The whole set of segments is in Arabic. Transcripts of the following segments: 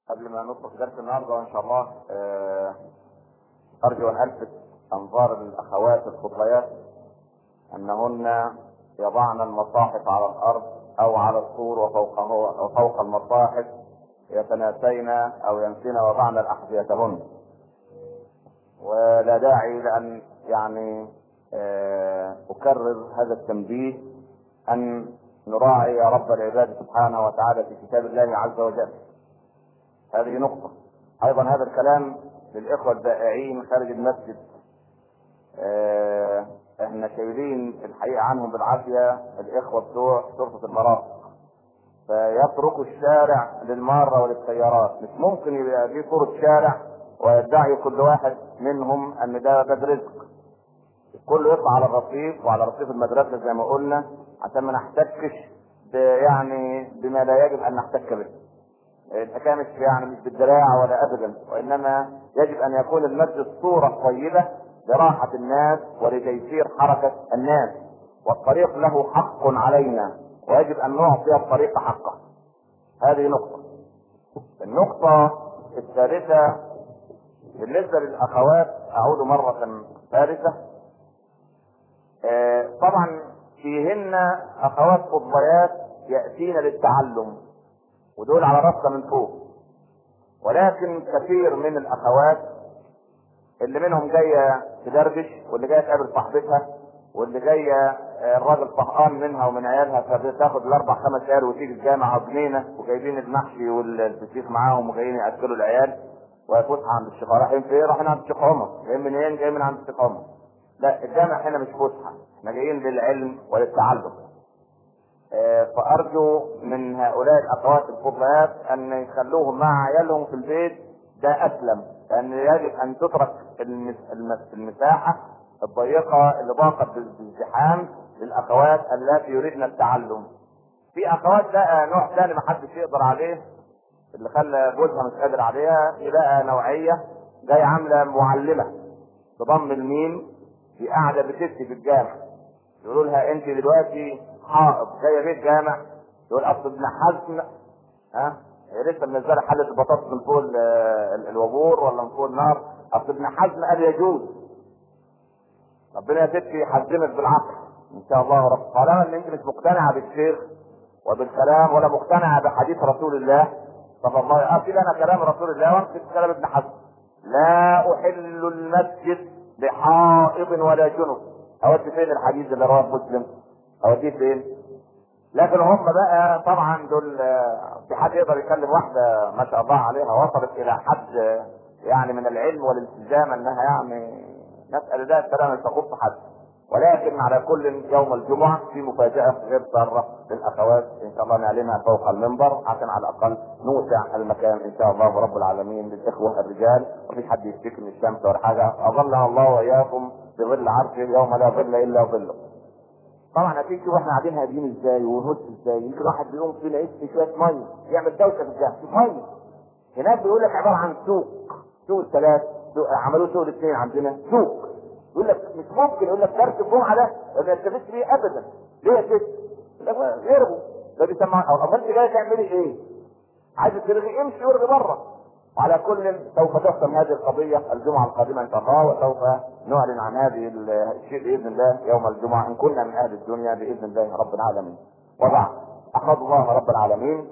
قبل ما ندخل درس النهارده ان شاء الله ارجو ان الفت انظار الاخوات الفضليات انهن يضعن المصاحف على الارض او على السور وفوق المصاحف يتناسين او ينسين وضعن احذيتهن. ولا داعي لان اكرر هذا التنبيه ان نراعي يا رب العباد سبحانه وتعالى في كتاب الله عز وجل. هذه نقطة. ايضا هذا الكلام للاخوة البائعين خارج المسجد، احنا شايلين الحقيقة عنهم بالعافية الاخوة بتوع شرطة المرافق، فيتركوا الشارع للمارة وللسيارات. مش ممكن يبقى في صورة شارع ويدعي كل واحد منهم ان ده باب رزق. كله يطلع على الرصيف وعلى رصيف المدرسة زي ما قلنا عشان ما نحتكش بما لا يجب ان نحتك به. الحكايه مش بالدراع ولا ابدا، وانما يجب ان يكون المسجد صوره طيبه لراحه الناس ولتيسير حركه الناس، والطريق له حق علينا ويجب ان نعطي الطريق حقه. هذه نقطه. النقطه الثالثه بالنسبه للاخوات، اعود مره ثالثه، طبعا فيهن اخوات فضليات ياتين للتعلم ودول على راسنا من فوق، ولكن كثير من الاخوات اللي منهم جايه تدردش، واللي جايه تقابل صاحبتها، واللي جايه الراجل طهقان منها ومن عيالها فبتاخد الاربع خمس عيال وتيجي الجامعه بجنينه، وجايبين المحشي والفسيخ معاهم وجايين ياكلوا العيال وفسحه عند الشيخ. رايحين فين؟ رايحين عند الشيخ عمر. جايين منين؟ جايين من عند الشيخ عمر. لا، الجامع هنا مش فسحه، احنا جايين للعلم وللتعلم. فارجو من هؤلاء الاخوات الفضليات ان يخلوهم مع عيالهم في البيت، ده اسلم، لان يجب ان تترك المساحه الضيقه اللي ضاقت بالازدحام للاخوات التي يريدن التعلم. في اخوات بقى نوع ثاني ما حدش يقدر عليه، اللي خلى جوزها مش قادر عليها، يبقى نوعيه جايه عامله معلمه بضم الميم، في قاعده بتفتي في الجامع، يقولوا لها انت دلوقتي حائض جايه بيت جامع، يقول اصل ابن حزم هي لسه منزله حله البطاطس من فوق الوابور ولا من فوق النار، اصل ابن حزم قال يجوز. ربنا يا ستي يحزمك بالعقل ان شاء الله رب. طالما ان انت مش مقتنعه بالشيخ وبالكلام ولا مقتنعه بحديث رسول الله صلى الله عليه وسلم، انا كلام رسول الله وامسك كلام ابن حزم. لا احل المسجد بحائض ولا جنب. اودي فين الحديث اللي رواه مسلم؟ اوديه فين؟ لكن هم بقى طبعا دول، في حد يقدر يكلم واحده ما شاء الله عليها وصلت الى حد من العلم والالتزام انها نسال ده الكلام مش تخص حد. ولكن على كل يوم الجمعه في مفاجاه غير ساره للاخوات ان شاء الله نعلنها فوق المنبر عشان على الاقل نوسع المكان ان شاء الله رب العالمين للاخوه الرجال، ومفيش حد يشتكي من الشمس ولا حاجه. اظلنا الله واياكم بظل عرشه يوم لا ظل الا ظله. طبعا هتيجي واحنا قاعدين هادين ازاي ونهز ازاي، يمكن واحد بيقوم في لقيت في شويه ميه يعمل دوشه في الجامع في ميه. هناك بيقول لك عباره عن سوق الثلاث، عملوه سوق الاثنين عندنا سوق. يقول لك مش ممكن، يقول لك درس الجمعه ده ما يستفدش بيه ابدا. ليه يا ست؟ غيره ده بيسمع. او انت جاي تعملي ايه؟ عايز تلغي امشي وارغي بره. وعلى كل سوف تحسم هذه القضيه الجمعه القادمه ان شاء الله، وسوف نعلن عن هذه الشيء باذن الله يوم الجمعه ان كنا من اهل الدنيا باذن الله رب العالمين. وبعد، احمد الله رب العالمين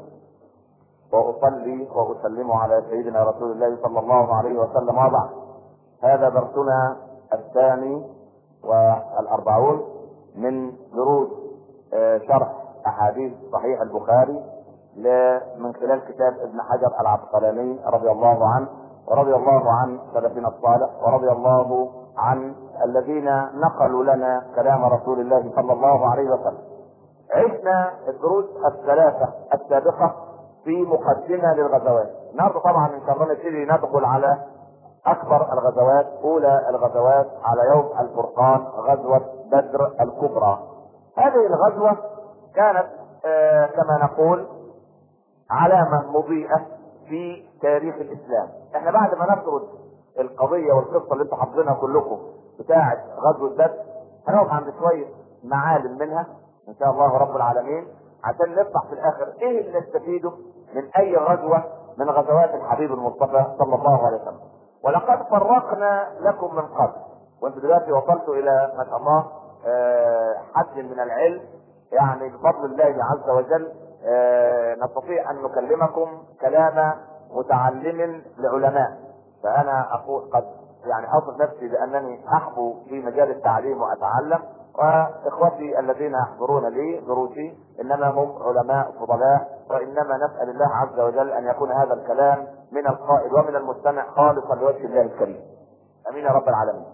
واصلي واسلم على سيدنا رسول الله صلى الله عليه وسلم. وبعد، هذا درسنا الثاني والأربعون من دروس شرح احاديث صحيح البخاري من خلال كتاب ابن حجر العسقلاني رضي الله عنه، ورضي الله عن سلفنا الصالح، ورضي الله عن الذين نقلوا لنا كلام رسول الله صلى الله عليه وسلم. عشنا الدروس الثلاثة السابقة في مقدمة للغزوات. النهارده طبعا ان شاء الله نبتدي ندخل على اكبر الغزوات. اولى الغزوات على يوم الفرقان غزوة بدر الكبرى. هذه الغزوة كانت كما نقول علامة مضيئة في تاريخ الاسلام. احنا بعد ما نسرد القضية والقصة اللي انتم حافظينها كلكم بتاعة غزوة بدر، هنقف عند شوية معالم منها ان شاء الله رب العالمين عشان نطلع في الاخر ايه اللي نستفيده من اي غزوة من غزوات الحبيب المصطفى صلى الله عليه وسلم. ولقد فرقنا لكم من قبل، وانتم دلوقتي وصلتوا الى ما شاء الله حد من العلم، يعني بفضل الله عز وجل نستطيع ان نكلمكم كلام متعلم لعلماء. فانا اقول قد يعني اصف نفسي بانني احبو في مجال التعليم واتعلم، واخوتي الذين يحضرون لي دروسي انما هم علماء فضلاء، وانما نسال الله عز وجل ان يكون هذا الكلام من القائل ومن المستمع خالصا لوجه الله الكريم. امين يا رب العالمين.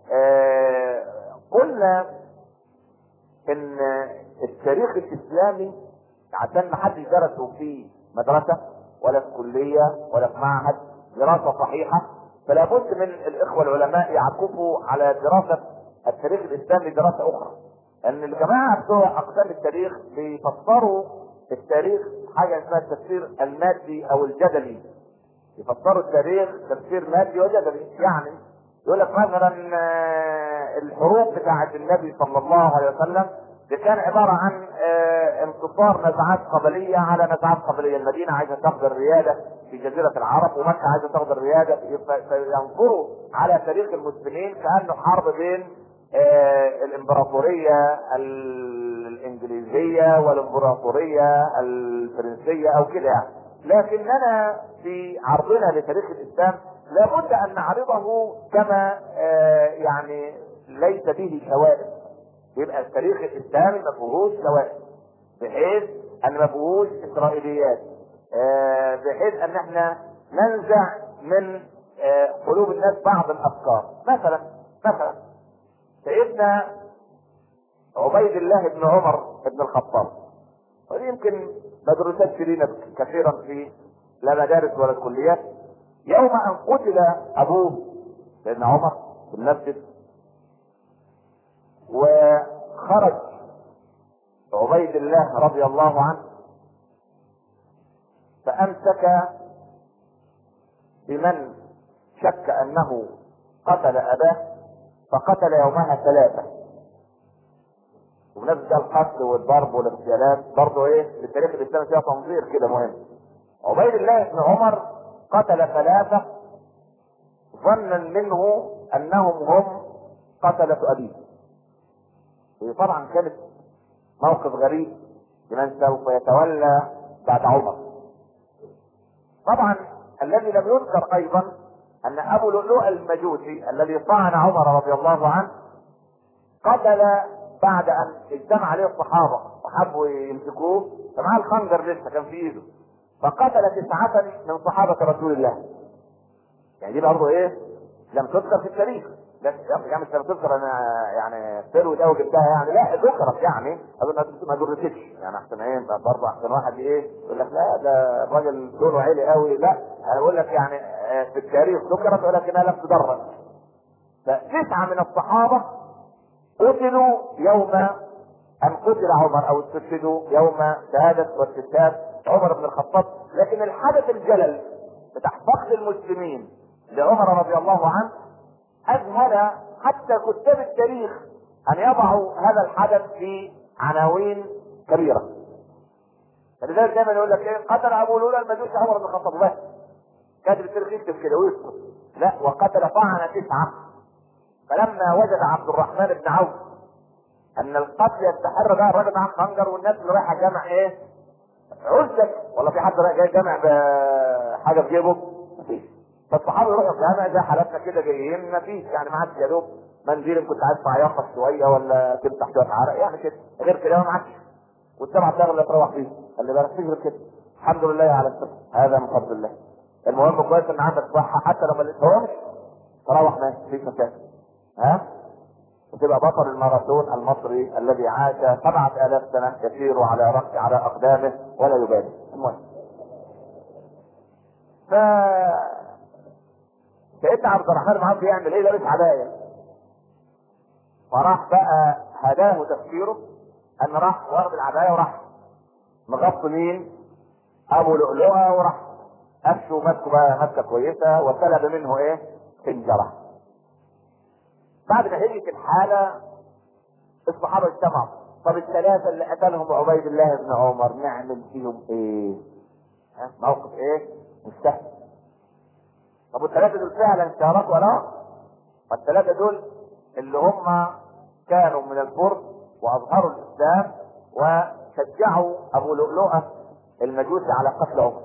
قلنا ان التاريخ الاسلامي عشان ما حدش درسه في مدرسه ولا في كليه ولا في معهد دراسه صحيحه، فلا بد من الاخوه العلماء يعكفوا على دراسه التاريخ الاسلامي دراسه اخرى. لان الجماعه بتوع اقسام التاريخ بيفسروا التاريخ حاجه اسمها التفسير المادي او الجدلي. يفسروا التاريخ تفسير مادي وجدلي، يعني يقول لك مثلا الحروب بتاعه النبي صلى الله عليه وسلم دي كان عباره عن انتصار نزعات قبليه على نزعات قبليه. المدينه عايزه تاخذ الرياده في جزيره العرب، ومكه عايزه تاخذ الرياده، فينظروا على تاريخ المسلمين كانه حرب بين الامبراطوريه الانجليزيه والامبراطوريه الفرنسيه او كده يعني. لكننا في عرضنا لتاريخ الاسلام لابد ان نعرضه كما يعني ليس به شوائب. يبقى التاريخ الاسلامي ما فيهوش شوائب، بحيث ان ما فيهوش اسرائيليات، بحيث ان احنا ننزع من قلوب الناس بعض الافكار. مثلا سيدنا عبيد الله بن عمر بن الخطاب، ودي يمكن ما درستش لنا كثيرا في لا مدارس ولا الكليات. يوم ان قتل ابوه سيدنا عمر في المسجد، وخرج عبيد الله رضي الله عنه فامسك بمن شك انه قتل اباه، فقتل يومها 3. وبنفس القتل والضرب والاغتيالات برضه في التاريخ الاسلامي فيها تنظير كده مهم. عبيد الله بن عمر قتل 3 ظنا منه انهم هم قتلة ابيه. وطبعا كانت موقف غريب لمن سوف يتولى بعد عمر. طبعا الذي لم يذكر ايضا ان ابو لؤلؤ المجوسي الذي طعن عمر رضي الله عنه قتل بعد ان اجتمع عليه الصحابه وحبوا يمسكوه، فمعاه الخنجر لسه كان في ايده، فقتل 9 من صحابه رسول الله. يعني دي برضه لم تذكر في التاريخ. لا يعني مش لم تذكر انا يعني تلوي ده وجبتها يعني، لا ذكرت يعني اظن ما درستش يعني. احسن برضه احسن واحد يقول لك لا ده الراجل لونه عالي قوي، لا انا بقول لك يعني في التاريخ ذكرت ولكنها لم تدرس. ف9 من الصحابه قتلوا يوم ان قتل عمر، او استشهدوا يوم شهاده واستشهاد عمر بن الخطاب. لكن الحدث الجلل بتاع فقد المسلمين لعمر رضي الله عنه اذهل حتى كتاب التاريخ ان يضعوا هذا الحدث في عناوين كبيره. فلذلك دايما يقول لك قتل ابو لؤلؤ المجوسي عمر بن الخطاب، بس كاتب التاريخ يكتب كده ويسكت، لا وقتل طعن 9. فلما وجد عبد الرحمن بن عوف ان القتل يستحر بقى، الراجل معاه خنجر والناس اللي رايحه جامع عزك والله في حد جاي جامع بحاجه في جيبه؟ مفيش. فالصحابه يروحوا الجامع زي حالاتنا كده جايين، مفيش يعني معاك يا دوب منزل كنت عايز تعيطك شويه ولا تمسح شويه عرق يعني كده، غير كده ما معكش. والسبع ساغ اللي تروح فيه اللي بالك تجري كده. الحمد لله على الصحه، هذا من فضل الله. المهم كويس ان عندك صحه حتى لو ما لقيتهمش تروح ماشي مفيش مشاكل. وتبقى بطل الماراثون المصري الذي عاش 7000 سنه يسير على اقدامه ولا يبالي. المهم سيدنا عبد الرحمن بن عوف يعمل لابس عبايه، فراح بقى هداه تفكيره ان راح واخد العبايه وراح مغطي مين؟ ابو لؤلؤه، وراح قفشه مسكه بقى مسكه كويسه وسلب منه خنجره. بعد ما هديت الحاله الصحابه اجتمعوا، طب ال3 اللي قتلهم عبيد الله بن عمر نعمل فيهم ايه؟ موقف ايه؟ مش سهل. طب والثلاثه دول فعلا شاركوا ولا؟ فالثلاثه دول اللي هم كانوا من الفرس واظهروا الاسلام وشجعوا ابو لؤلؤه المجوسي على قتل عمر.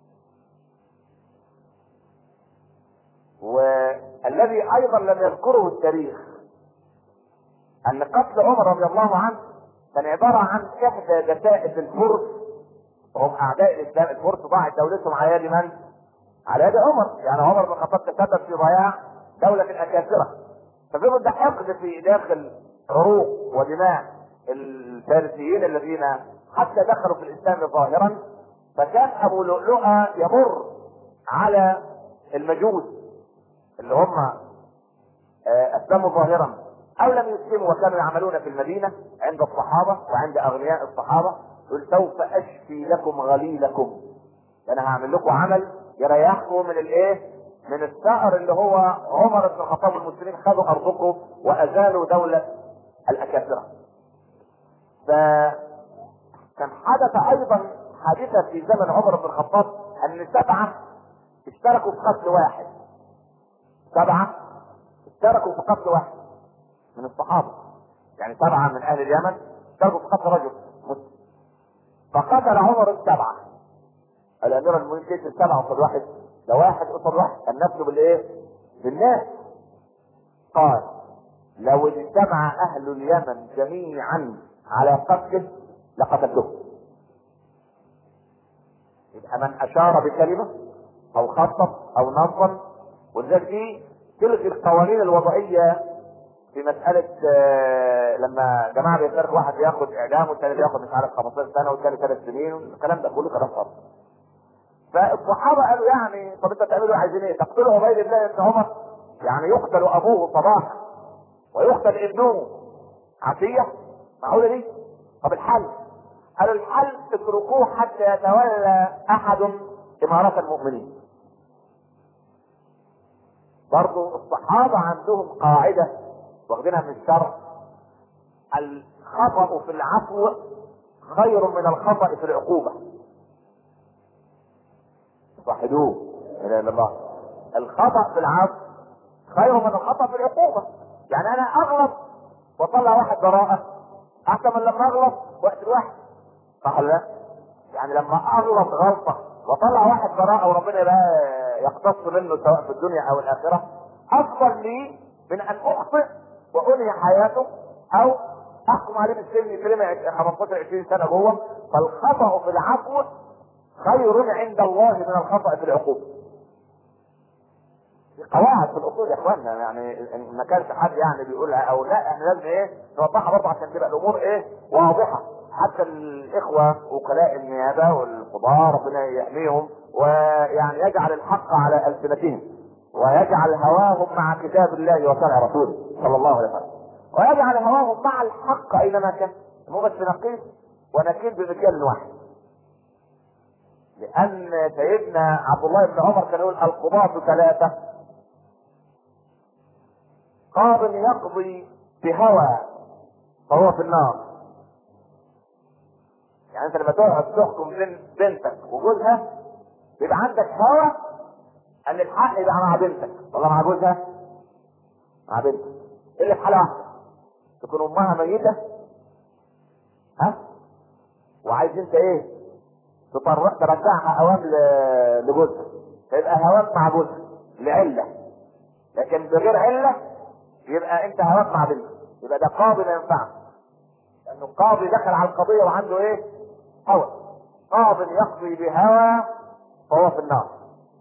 والذي ايضا لم يذكره التاريخ ان قتل عمر رضي الله عنه كان عباره عن احدى دسائس الفرس، وهم اعداء الاسلام. الفرس ضاعت دولتهم على يد من؟ على يد عمر. يعني عمر بن الخطاب تسبب في ضياع دوله الاكاسره، ففضل ده حقد في داخل عروق ودماء الفارسيين الذين حتى دخلوا في الاسلام ظاهرا. فكان ابو لؤلؤه يمر على المجوس اللي هم اسلموا ظاهرا او لم يسلموا وكانوا يعملون في المدينه عند الصحابه وعند اغنياء الصحابه، يقول سوف اشفي لكم غليلكم، انا هعمل لكم عمل يريحكم من الايه؟ من الثأر اللي هو عمر بن الخطاب. المسلمين خدوا ارضكم وازالوا دوله الاكاسره. فكان حدث ايضا حادثه في زمن عمر بن الخطاب ان 7 اشتركوا في قتل واحد. 7 اشتركوا في قتل واحد من الصحابه، يعني 7 من اهل اليمن اشتركوا في قتل رجل مسلم. فقتل عمر ال7. الامير المؤمنين كيف 7 قصاد واحد؟ ده واحد قصاد واحد، كان نفسه بالايه؟ بالناس. قال لو اجتمع اهل اليمن جميعا على قتله لقتلته. يبقى من اشار بكلمه او خطط او نظم، ولذلك دي تلغي القوانين الوضعيه في مساله لما جماعه بيفرق واحد بياخد اعدام والثاني بياخد مش عارف 15 سنه والثاني 3 سنين، الكلام ده كله كلام فاضي. فالصحابه قالوا يعني طب انت تعملوا عايزين ايه؟ تقتلوا عبيد الله بن عمر؟ يعني يقتل ابوه صباحا ويقتل ابنه عشيه؟ معقوله دي؟ طب الحل؟ قالوا الحل اتركوه حتى يتولى احد امارات المؤمنين. برضو الصحابه عندهم قاعده واخدينها من الشرع: الخطأ في العفو خير من الخطأ في العقوبة. وحدوه لا اله الا الله. الخطأ في العفو خير من الخطأ في العقوبة. يعني انا اغلط واطلع واحد براءة احسن من لما اغلط وقت الواحد، صح ولا لا؟ يعني لما اغلط غلطة واطلع واحد براءة وربنا بقى يقتص منه سواء في الدنيا او الاخرة، افضل لي من ان اخطئ وانهي حياته او احكم عليه بالسجن يترمي 15 20 سنة جوه. فالخطأ في العفو خير عند الله من الخطأ في العقوبة. دي قواعد في الاصول يا اخوانا، يعني ما كانش حد يعني بيقولها او لا، احنا لازم ايه نوضحها برضه عشان تبقى الامور ايه واضحه. حتى الاخوه وكلاء النيابه والقضاه ربنا يحميهم ويعني يجعل الحق على السنتهم ويجعل هواهم مع كتاب الله وشرع رسوله صلى الله عليه وسلم، ويجعل هواهم مع الحق اينما كان. مو بس نقيس ونكيل بمكيال واحد. لان سيدنا عبد الله بن عمر كان يقول القضاة 3: قاض يقضي بهوى فهو في النار. يعني انت لما تقعد تحكم بين بنتك وجوزها بيبقى عندك هوى ان الحق يبقى مع بنتك ولا مع جوزها؟ مع بنتك. الا في حاله واحده: تكون امها ميته وعايز انت ايه ترجعها اوام لجوزها، فيبقى هواك مع جوزها لعله. لكن بغير عله يبقى انت هواك مع بنتك، يبقى ده قاضي ما ينفعش، لانه القاضي دخل على القضيه وعنده ايه؟ هوى. قاضي يقضي بهوى فهو في النار.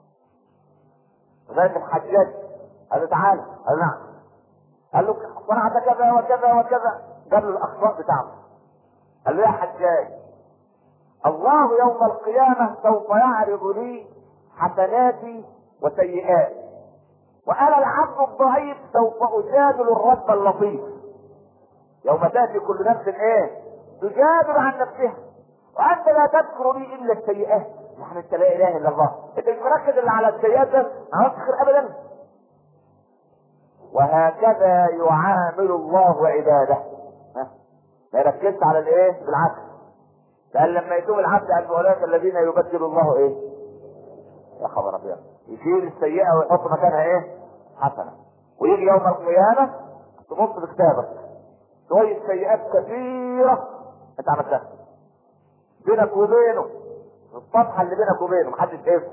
لذلك الحجاج قال له تعالى، قال نعم، قال له صنعت كذا وكذا وكذا، جاب له الاخطاء بتاعته. قال له يا حجاج الله يوم القيامة سوف يعرض لي حسناتي وسيئاتي، وانا العبد الضعيف سوف اجادل الرب اللطيف. يوم تاتي كل نفس ايه؟ تجادل عن نفسها وانت لا تذكر لي الا السيئات. يعني انت لا اله الا الله، انت مش مركز الا على السيئات بس، ما عملتش خير ابدا. وهكذا يعامل الله عباده. ما يركزش على الايه؟ بالعكس قال لما يتوب العبد عن اولئك الذين يبدل الله ايه؟ يا خبر ابيض، يشيل السيئه ويحط مكانها ايه؟ حسنه. ويجي يوم القيامه تبص في كتابك شويه سيئات كثيره انت عملتها بينك وبينه، الصفحه اللي بينك وبينه محدش شايفها.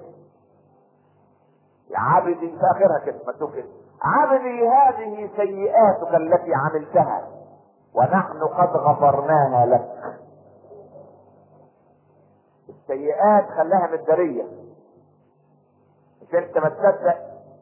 يا عبدي في اخرها كده مكتوب كده: عبدي هذه سيئاتك التي عملتها ونحن قد غفرناها لك. السيئات خلاها مداريه، مش انت ما تصدق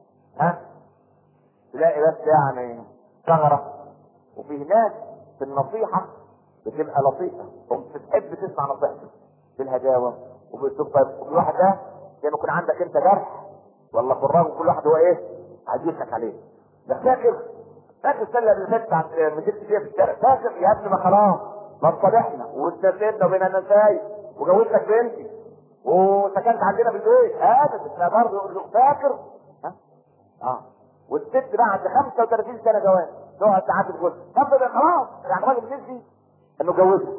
تلاقي بس يعني ثغره. وفي ناس في النصيحه بتبقى لطيفه وبتحب تسمع نصيحته بالهداوه وبالاسلوب طيب. وفي واحد ده زي ما يكون عندك انت جرح ولا فراغ وكل واحد هو ايه عايز يضحك عليه. ده فاكر السله اللي فاتت مسكت فيها في الشارع؟ فاكر يا ابني؟ ما خلاص ما اتصالحنا واستفدنا وبينا نساي وجوزتك بنتي وسكنت عندنا في البيت ابدا برضه فاكر والست بعد 35 سنه جواز تقعد تعاتب جوزها. طب ده خلاص يعني راجل نسي انه جوزها.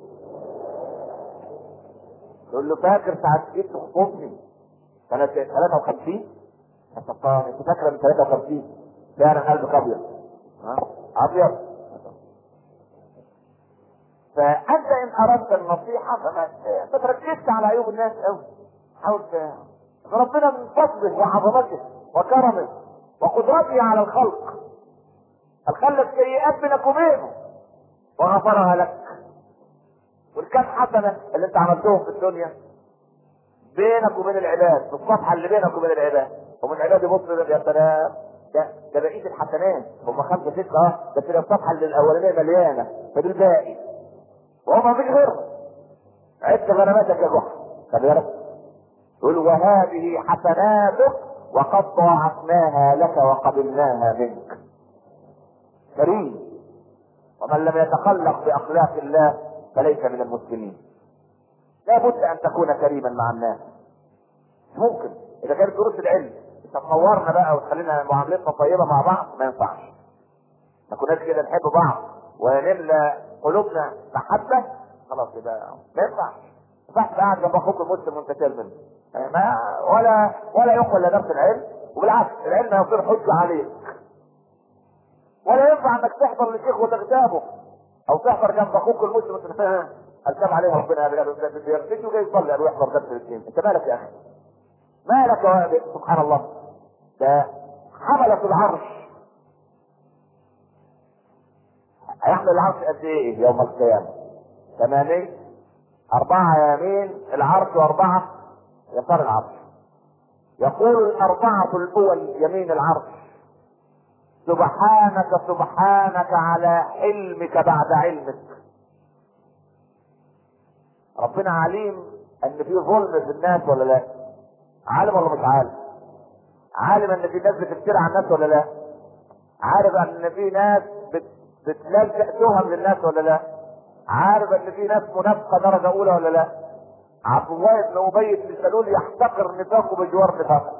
يقول له فاكر ساعه جيت تخطبني سنه 53؟ انت فاكره من 53 فعلا قلبك ابيض ابيض. فانت ان اردت النصيحه فما تركزش على عيوب الناس قوي. حاول ربنا من فضله وعظمته وكرمه وقدرته على الخلق الخلق سيئات بينك وبينه وغفرها لك. والكام حسنه اللي انت عملتهم في الدنيا بينك وبين العباد في الصفحه اللي بينك وبين العباد ومن العباد يبص يا سلام ده بقيه الحسنات هم 5 6 بس الصفحه اللي الاولانيه مليانه فدي الباقي وهو ما فيش غيرهم. عدت غنماتك يا جحا خلي بالك. يقول وهذه حسناتك وقد ضاعفناها لك وقبلناها منك. كريم، ومن لم يتخلق باخلاق الله فليس من المسلمين. لا بد ان تكون كريما مع الناس. ممكن اذا كانت دروس العلم تطورنا بقى وتخلينا معاملتنا طيبه مع بعض ما ينفعش. ما كناش كده نحب بعض ونملى قلوبنا محبه خلاص يبقى ما ينفعش. ما ينفعش قاعد جنب اخوك المسلم وانت شايل منه ما ولا يقبل لنفس العلم. وبالعكس العلم يصير حجه عليك. ولا ينفع انك تحضر للشيخ وتغتابه او تحضر جنب اخوك المسلم وانت فاهم الكلام عليه ربنا بيرتجي وجاي يصلي او يحضر درس الاثنين. انت مالك يا اخي؟ مالك يا سبحان الله. ده حملة العرش هيحمل العرش قد ايه يوم القيامة؟ 8 4 يمين العرش و4 يسار العرش. يقول الأربعة الأول يمين العرش سبحانك سبحانك على حلمك بعد علمك. ربنا عليم ان في ظلم في الناس ولا لا؟ عالم ولا مش عالم؟ عالم ان في ناس بتفتري على الناس ولا لا؟ عارف ان في ناس بتلزق تهم للناس ولا لا؟ عارف ان في ناس منافقه درجه اولى ولا لا؟ عبد الله بن ابي بن سلول يحتقر نفاقه بجوار نفاقه.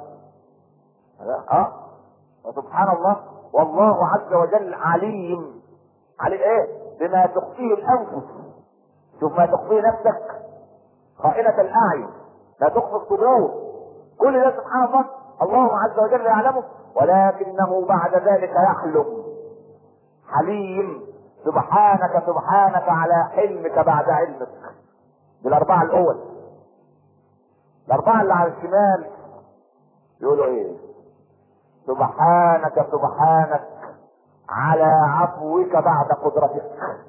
وسبحان الله والله عز وجل عليم علي ايه بما تخفيه الانفس. شوف ما تخفيه نفسك خائنة الاعين لا تخفي الصدور كل ده سبحان الله الله عز وجل يعلمه ولكنه بعد ذلك يحلم. حليم سبحانك سبحانك على حلمك بعد علمك. بالاربعة الاول. الاربعة اللي على الشمال يقولوا ايه؟ سبحانك سبحانك على عفوك بعد قدرتك.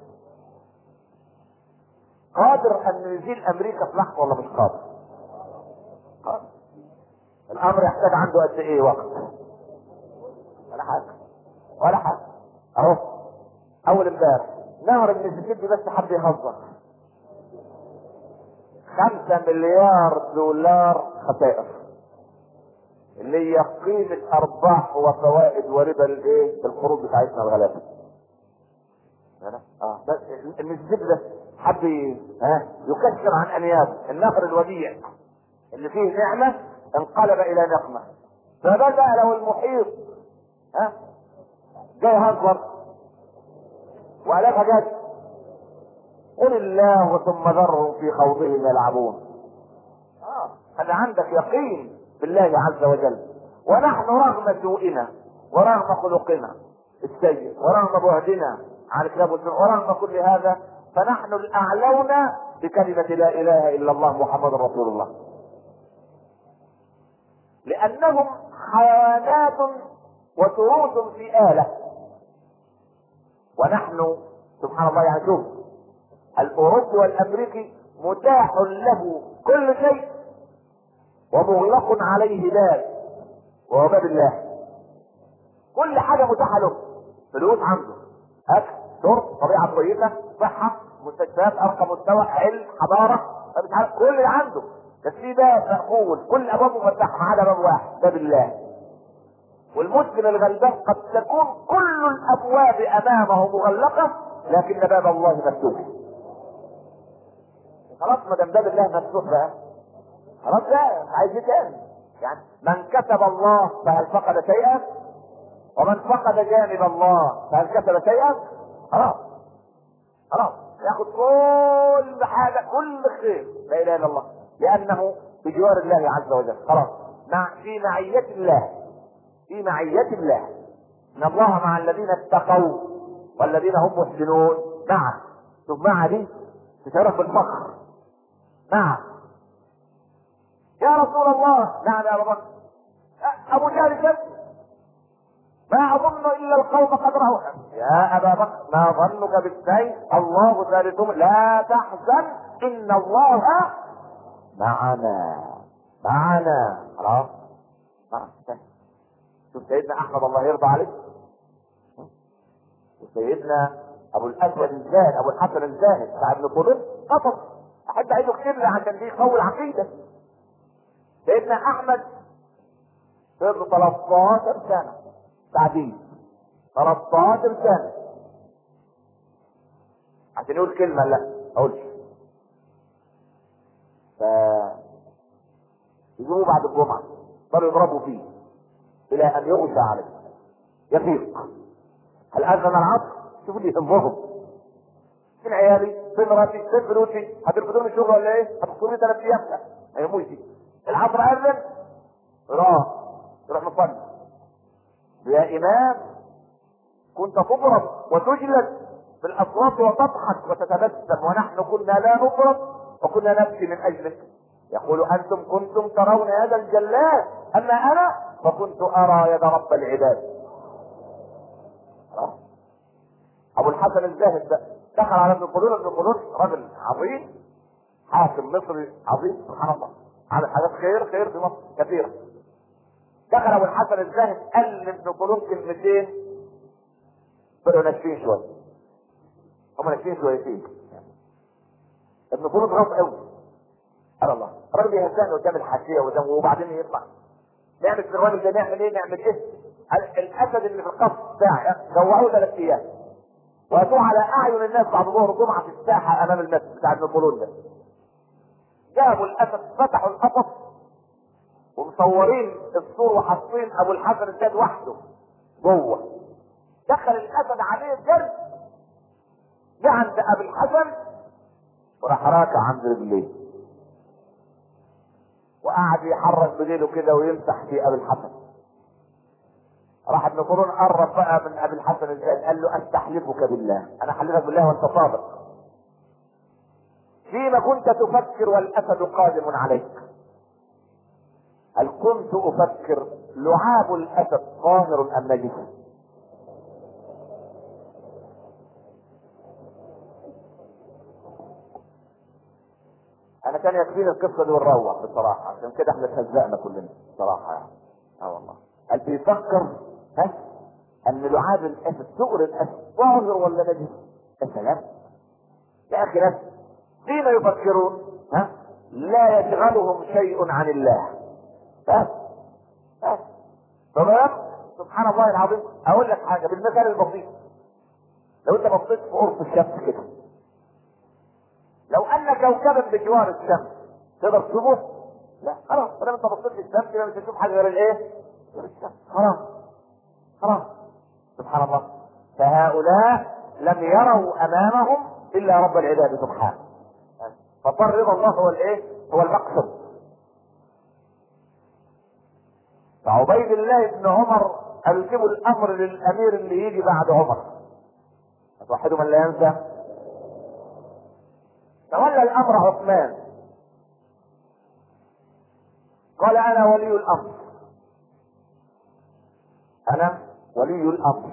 قادر ان يزيل امريكا في لحظه ولا مش قادر؟ قادر. الامر يحتاج عنده قد ايه وقت؟ ولا حاجه ولا حاجه. اهو اول امبارح نهر المسيسيبي بس حد يهزر 5 مليار دولار خسائر اللي هي قيمة ارباح وفوائد وربا الايه القروض بتاعتنا الغلابة. بس المسيسيبي ده حب يكشر عن انيابه. النهر الوديع اللي فيه نعمة انقلب الى نقمة. فبدأ لو المحيط جاي هزر وقالها جد قل الله ثم ذرهم في خوضهم يلعبون. هذا عندك يقين بالله عز وجل. ونحن رغم سوءنا ورغم خلقنا السيء ورغم بعدنا عن الكتاب والسنة ورغم كل هذا فنحن الاعلون بكلمة لا اله الا الله محمد رسول الله، لانهم حيوانات وتروث في آلة، ونحن سبحان الله. يعني شوف، الاوروبي والامريكي متاح له كل شيء ومغلق عليه باب، وهو باب الله. كل حاجة متاحة له، فلوس عنده، اكل، شرب، طبيعة كويسة، صحة، مستشفيات ارقى مستوى، علم، حضارة، كل اللي عنده. بس في باب مقفول، كل ابوابه مفتوحة ما عدا باب واحد، باب الله. والمسلم الغلبان قد تكون كل الابواب امامه مغلقة لكن باب الله مفتوح. خلاص ما دام باب الله مفتوح بقى خلاص، لا عايز ايه تاني؟ يعني من كتب الله فهل فقد شيئا؟ ومن فقد جانب الله فهل كتب شيئا؟ خلاص ياخد كل حاجه، كل خير، لا اله الا الله، لانه بجوار الله عز وجل. خلاص في معية الله، في معية الله. ان الله مع الذين اتقوا والذين هم محسنون. مع، شوف مع دي تشرف بالفخر. مع يا رسول الله. نعم يا ابو بكر. ابو جهل كذب، ما اظن الا القوم قد راوا. يا ابا بكر ما ظنك بالسيف؟ الله ثالثهم. لا تحزن ان الله معنا. خلاص. شوف سيدنا احمد الله يرضى عليه، وسيدنا ابو الاسود الزاهد، ابو الحسن الزاهد بتاع ابن قدر قطر. احب اعيده كتير عشان دي قوي العقيده. سيدنا احمد صار 13 سنه تعديل، 13 سنه عشان يقول كلمه. لا اقولش. يجيبوه بعد الجمعه صاروا يضربوا فيه الى ان يغشى عليه يفيق. هل اذن العصر؟ شوفوا لي يهمهم. فين عيالي؟ فين مراتي؟ فين فلوسي؟ هترفضوني الشغل ولا ايه؟ هتخصوني 3 ايام؟ لا ما يهموش دي. العصر اذن يروح مصلي. يا امام كنت تضرب وتجلد في الاصوات وتضحك وتتبسم، ونحن كنا لا نضرب وكنا نبكي من اجلك. يقول انتم كنتم ترون هذا الجلاد، اما انا فكنت ارى يد رب العباد. ابو الحسن الزاهد ده دخل على ابن قدور. ابن قدور رجل عظيم، حاكم مصري عظيم سبحان الله، عمل حاجات خير في مصر كثيره. دخل ابو الحسن الزاهد قال لابن قدور كلمتين بقوا ناشفين شويه، هم ناشفين شويتين. ابن قدور غلط قوي. قال الله الراجل يهزاني قدام الحاشيه وبعدين يطلع نعمل في الراجل ده، نعمل ايه؟ الاسد اللي في القصر بتاعي جوعوه 3 ايام واتوه على اعين الناس بعد ظهر الجمعه في الساحه امام المسجد بتاع ابن قدور ده. جابوا الاسد، فتحوا القفص ومصورين السور وحاطين ابو الحسن الزاهد وحده جوه. دخل الاسد عليه بجد، جه عند ابو الحسن وراح راكع عند رجليه وقعد يحرك بديله كده ويمسح في ابي الحسن. راح ابن قرون قرب بقى من ابي الحسن الزاهد قال له استحلفك بالله، انا احلفك بالله وانت صادق، فيما كنت تفكر والاسد قادم عليك؟ هل كنت افكر لعاب الاسد طاهر ام نجس؟ انا كان يكفيني القصه دي ونروح بصراحه، عشان كده احنا اتهزقنا كلنا بصراحه يعني. والله قال بيفكر ان لعاب الاسد ثغر الاسد طاهر ولا نجس؟ يا سلام يا اخي، ناس فيما يفكرون لا يشغلهم شيء عن الله. بس تمام. سبحان الله العظيم. اقول لك حاجه بالمثال البسيط، لو انت بصيت في قرص الشمس كده، لو ان كوكبا بجوار الشمس تقدر تشوفه؟ لا خلاص، طالما انت بصيت للشمس كده مش هتشوف حاجه غير الايه؟ غير الشمس. خلاص سبحان الله. فهؤلاء لم يروا امامهم الا رب العباد سبحانه. فصار رضا الله هو الايه؟ هو المقصد. فعبيد الله بن عمر الجبوا الامر للامير اللي يجي بعد عمر، اتوحدوا من لا ينسى. تولى الامر عثمان، قال انا ولي الامر، انا ولي الامر.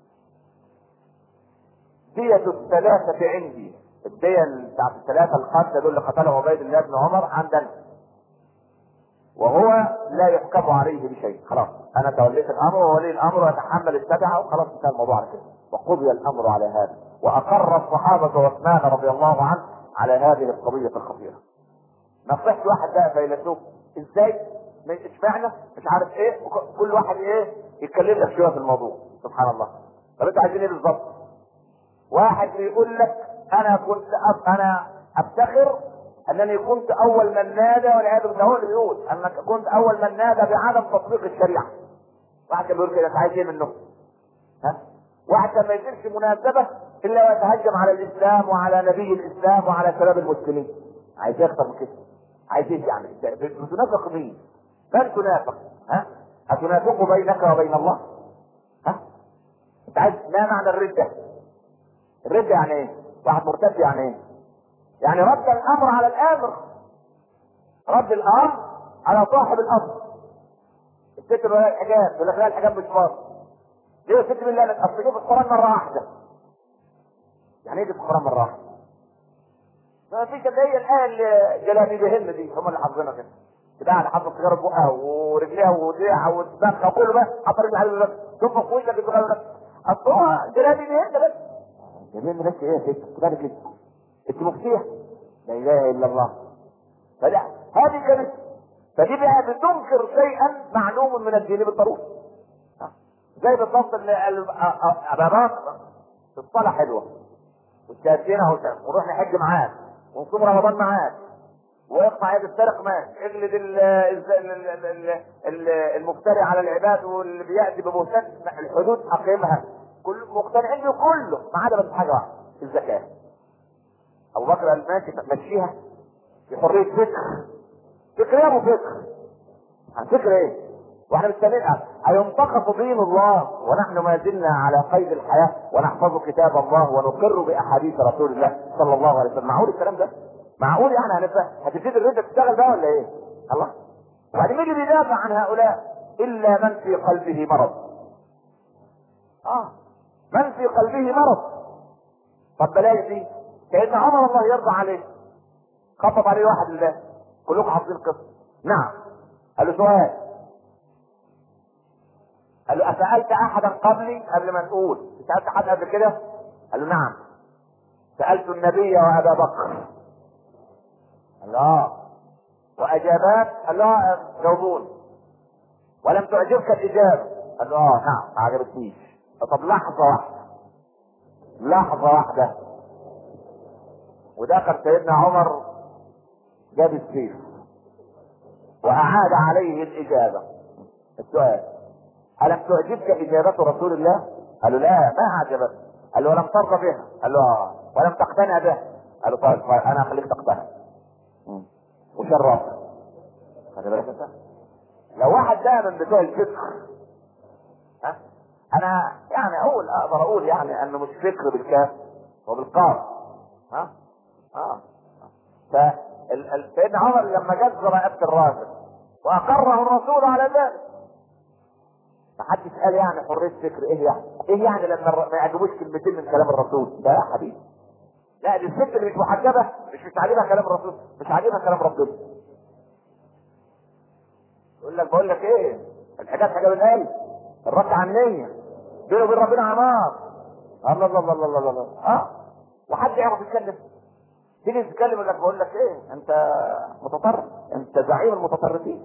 دية الثلاثة عندي، الدية بتاعت الثلاثة القتلى دول اللي قتلهم عبيد الله بن عمر عندنا، وهو لا يحكم عليه بشيء. خلاص انا توليت الامر وولي الامر ويتحمل التبعه وخلاص انتهى الموضوع على كده، وقضي الامر على هذا. واقر الصحابه وعثمان رضي الله عنه على هذه القضيه الخطيره. نصيحة واحد بقى فيلسوف ازاي اشمعنى مش عارف ايه، كل واحد ايه يتكلم لك شويه في الموضوع. سبحان الله. طب انتوا عايزين ايه بالظبط؟ واحد بيقول لك انا افتخر انني كنت اول من نادى، والعياذ بالله هو اللي بيقول انك كنت اول من نادى بعدم تطبيق الشريعه. واحد كان بيقول كده، انت عايز ايه منه؟ ها؟ واحد كان ما يصيرش مناسبه الا ويتهجم على الاسلام وعلى نبي الاسلام وعلى شباب المسلمين. عايز ايه اكتر من كده؟ عايز ايه يعني؟ بتنافق مين؟ من تنافق؟ ها؟ اتنافق بينك وبين الله؟ ها؟ انت عايز ما معنى الردة؟ الردة يعني ايه؟ واحد مرتد يعني ايه؟ يعني رد الامر على الامر، رد الامر على صاحب الامر. الست اللي لها الحجاب يقول لك لا الحجاب مش فرض. ليه يا ست بالله؟ اصل جه في القران مره واحده. يعني ايه جه في القران مره واحده؟ ما فيش اللي هي الايه اللي جلابيبهن دي هم اللي حافظينها كده. كده قاعد حاطط سيجاره في بقها ورجليها ودراعها ودماغها كله بس حاطط رجل على الرجل تنفخ في وشك بتغير بس. اصل هو جلابيبهن بس. جلابيبهن بس ايه يا ست؟ كده كده. انت مفتيح؟ لا اله الا الله. فلا هذه كانت، فدي بقى بتنكر شيئا معلوم من الدين بالضروره. زي بالضبط اللي ابا بكر الصلاه حلوه وتأتينا ونروح نحج معاك ونصوم رمضان معاك ويقطع يد السرق معاك، اجلد المفتري على العباد واللي بيأتي ببهتان الحدود اقيمها. كل مقتنعين بكله ما عدا بس حاجه واحده، الزكاه. ابو بكر قال ماشي مشيها في حريه فكر. فكر يا ابو فكر، فكر ايه؟ واحنا مستنيين هينتقص دين الله ونحن ما زلنا على قيد الحياه ونحفظ كتاب الله ونقر باحاديث رسول الله صلى الله عليه وسلم. معقول الكلام ده؟ معقول يعني هتبتدي الرده تشتغل بقى ولا ايه؟ الله. وبعدين مين اللي بيدافع عن هؤلاء الا من في قلبه مرض؟ من في قلبه مرض. طب بلاش دي. سيدنا عمر الله يرضى عليه خطب عليه واحد لله، كلكم حافظين القصه. نعم. قال له سؤال، قال له أسألت أحدا قبلي؟ قبل ما تقول سألت حد قبل كده؟ قال له نعم. سألت النبي وأبا بكر. قال له وأجابات؟ قال له جاوبوني. ولم تعجبك الإجابة؟ قال له نعم ما عجبتنيش. طب لحظة واحدة، لحظة واحدة. ودخل سيدنا عمر جاب السيف وأعاد عليه الإجابة. السؤال: ألم تعجبك إجابة رسول الله؟ قال له لا ما عجبت. قال له ولم ترضى بها؟ قال له ولم تقتنع بها؟ قال له طيب أنا أخليك تقتنع وشرفك. خلي بالك انت، لو واحد ده من بتوع الفكر أنا يعني أقدر أقول يعني أنه مش فكر بالكاف وبالقاف. سيدنا عمر لما جذب رقبة الراجل وأقره الرسول على ذلك، محدش قال يعني حرية فكر ايه يعني؟ ايه يعني لما ما يعجبوش كلمتين من كلام الرسول؟ ده يا حبيبي لا، دي الست اللي مش محجبة مش عاجبها كلام الرسول، مش عاجبها كلام ربنا. يقول لك بقول لك ايه؟ الحجاب حجاب القلب، الرد عن النية، بينه وبين ربنا عمار. الله الله الله الله الله الله. وحد يعرف يتكلم؟ تيجي تتكلم يقول لك بقول لك ايه؟ انت متطرف، انت زعيم المتطرفين.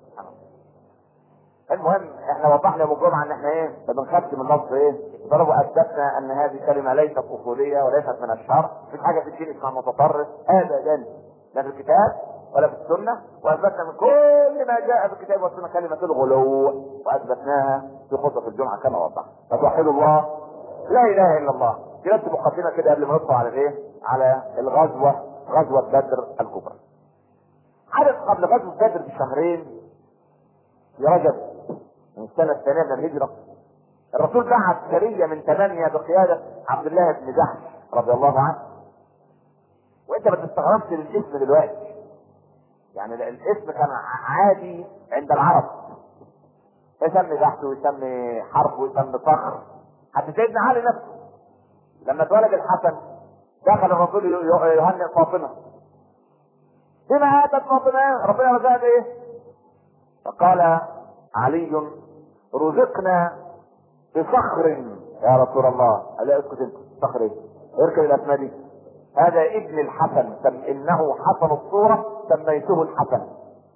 المهم احنا وضحنا يوم الجمعه ان احنا ما بنخافش من لفظ ضربوا اثبتنا ان هذه كلمه ليست اصوليه وليست من الشرع، مفيش حاجه في الدين اسمها متطرف ابدا، لا في الكتاب ولا في السنه. واثبتنا من كل ما جاء في الكتاب والسنه كلمه الغلو واثبتناها في خطبه الجمعه كما وضحنا. فتوحدوا الله، لا اله الا الله. دي بس مقدمه كده قبل ما ندخل على ايه؟ على الغزوه، غزوه بدر الكبرى. حدث قبل غزوه بدر بشهرين في رجب من السنه الثانيه من الهجره، الرسول بعث سريه من 8 بقياده عبد الله بن جحش رضي الله عنه. وانت ما تستغربش للاسم دلوقتي، يعني الاسم كان عادي عند العرب، يسمي جحش ويسمي حرب ويسمي صخر. حتى سيدنا علي نفسه لما اتولد الحسن دخل الرسول يهنئ فاطمه، بما اتت فاطمه ربنا رزقها ايه؟ فقال علي رزقنا بصخر يا رسول الله. قال لا اسكت انت، صخر ايه؟ اركب الاسماء دي. هذا ابن الحسن انه حسن الصوره سميته الحسن.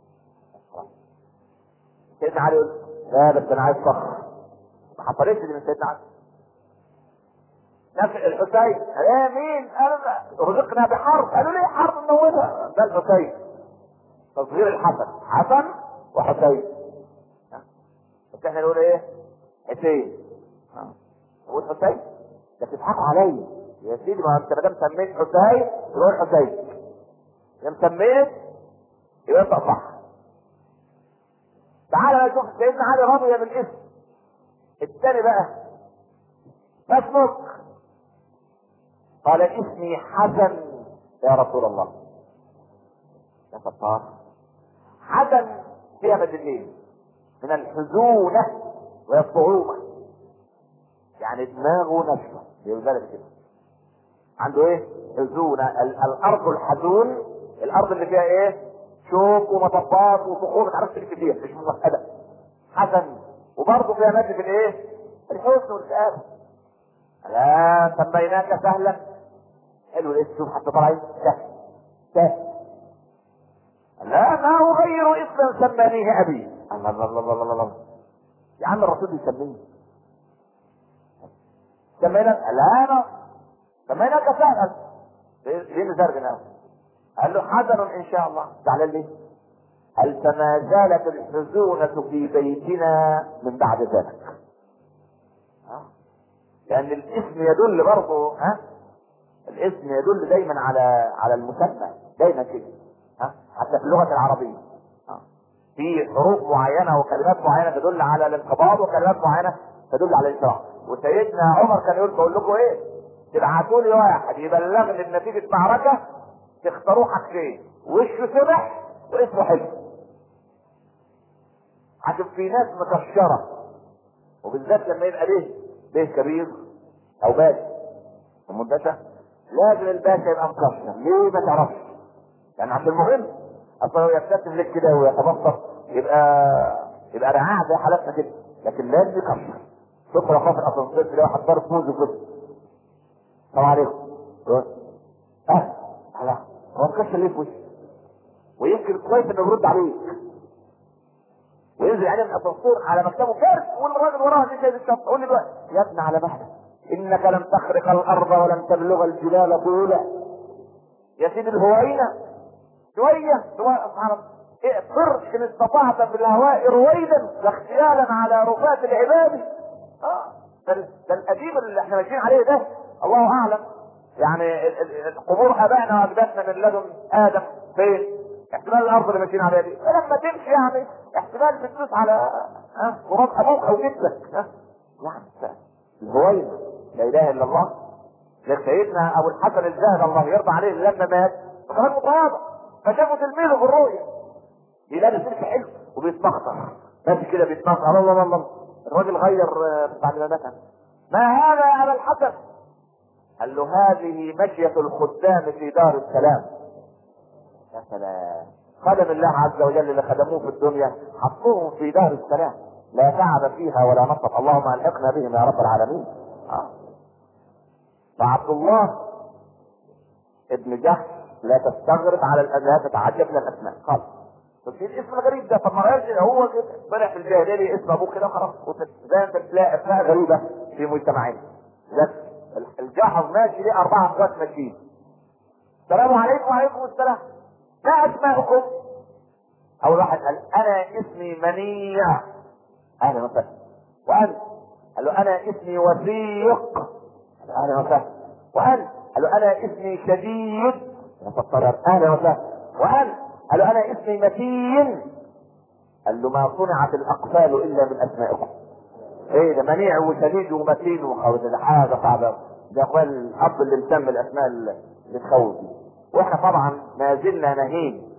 سيدنا علي يقول لا بس انا عايز صخر. ما حصلتش دي من سيدنا علي. نفس الحسين يا مين؟ رزقنا بحرب. قالوا ليه حرب منوبه؟ ده الحسين تصغير الحسن، حسن وحسين. بس احنا نقول ايه؟ حسين. نقول حسين ده تضحكوا عليا يا سيدي، ما انت ما دام سميت حسين يبقى حسين، يا مسميت يبقى انت صح. تعالى نشوف سيدنا علي رضي بالاسم الثاني بقى. ما اسمك؟ قال اسمي حسن يا رسول الله. يا ستار، حسن فيها مدلين من الحزونة والصعوبة، يعني دماغه ناشفة بذلك كده. عنده ايه؟ حزونة. الارض الحزون الارض اللي فيها ايه؟ شوك ومطبات وصخور ما تعرفش كتير، مش موحدة. حزن وبرضه فيها مادة الايه؟ الحزن والكآبة. لا سميناك سهلا. حلو الاسم، شوف حتى طلع سهل سهل. لا ما هو غير اسم سمانيه ابي. الله الله الله الله الله. يا عم الرسول يسميه سمينا. لا انا سميناك سهلا. ليه مزرجنا؟ قال له حسن ان شاء الله. زعلان ليه؟ هل فما زالت الحزونة في بيتنا من بعد ذلك؟ لان الاسم يدل برضه الاسم يدل دايما على المسمى دايما كده حتى في اللغة العربية في حروف معينة وكلمات معينة تدل على الانقباض وكلمات معينة تدل على الانشراح. وسيدنا عمر كان يقول بقول لكم ايه؟ تبعتوا لي واحد يبلغني بنتيجة معركة تختاروا حاجتين، وشه سمح واسمه حلو. عشان في ناس مكشرة، وبالذات لما يبقى ليه كبير او باشا ومدته، لازم الباشا يبقى مكشر. ليه؟ ما تعرفش، يعني عشان مهم. اصلا لو يكتشف لك كده ويتبسط يبقى رعاع زي حالتنا كده، لكن لازم يكشر. شكرا يا خاطر اسانسير كده واحد ضارب فوز وكده. السلام عليكم. لا هو مكشر ليه في وشي؟ ويمكن كويس انه يرد عليك وينزل عليه من الاسانسير على مكتبه كارث، والراجل وراه دي شايل الشنطه. قول لي بقى يا ابني على مهلك، انك لم تخرق الارض ولم تبلغ الجبال طولا. يا سيدي الهوينه شويه سبحان الله. اقصر ان استطعت في الهواء رويدا واختيالا على رفات العباد. ده القديم اللي احنا ماشيين عليه ده الله اعلم. يعني قبور ابائنا واجدادنا من لدن ادم فين؟ احتمال الارض اللي ماشيين عليها دي لما تمشي يعني احتمال بتدوس على تراب ابوك او جدك. يعني الهوينه لا اله الا الله. سيدنا ابو الحسن الزاهد الله يرضى عليه لما مات فكان متواضع، فشافوا تلميذه في الرؤيا بيلابس لبس حلو وبيتمخطر ماشي كده بيتمخطر. الله الله الراجل غير بعد ما مات. ما هذا يا ابا الحسن؟ قال له هذه مشية الخدام في دار السلام. يا سلام، خدم الله عز وجل اللي خدموه في الدنيا حطوهم في دار السلام لا تعب فيها ولا نصب. اللهم الحقنا بهم يا رب العالمين. فعبد الله ابن جحش لا تستغرب على لا تتعجب من الاسماء خالص. بس الاسم الغريب ده طب ما هو كده طلع في الجاهليه اسم ابوه كده خلاص. زي انت تلاقي اسماء غريبه في مجتمعنا. الجحظ ماشي ليه 4 اخوات ماشيين. السلام عليكم. وعليكم السلام. ما اسماءكم؟ اول واحد قال انا اسمي منيع. اهلا وسهلا. وانت؟ قال له انا اسمي وثيق. اهلا وسهلا. وانا قال له انا اسمي شديد اهلا وسهلا. وانا قال له انا اسمي متين. قال له ما صنعت الاقفال الا من اسمائكم. ايه ده منيع وشديد ومتين وخوف، ده حاجه صعبه. ده اخوان الاب اللي مسمي الاسماء اللي تخوف دي. واحنا طبعا ما زلنا نهين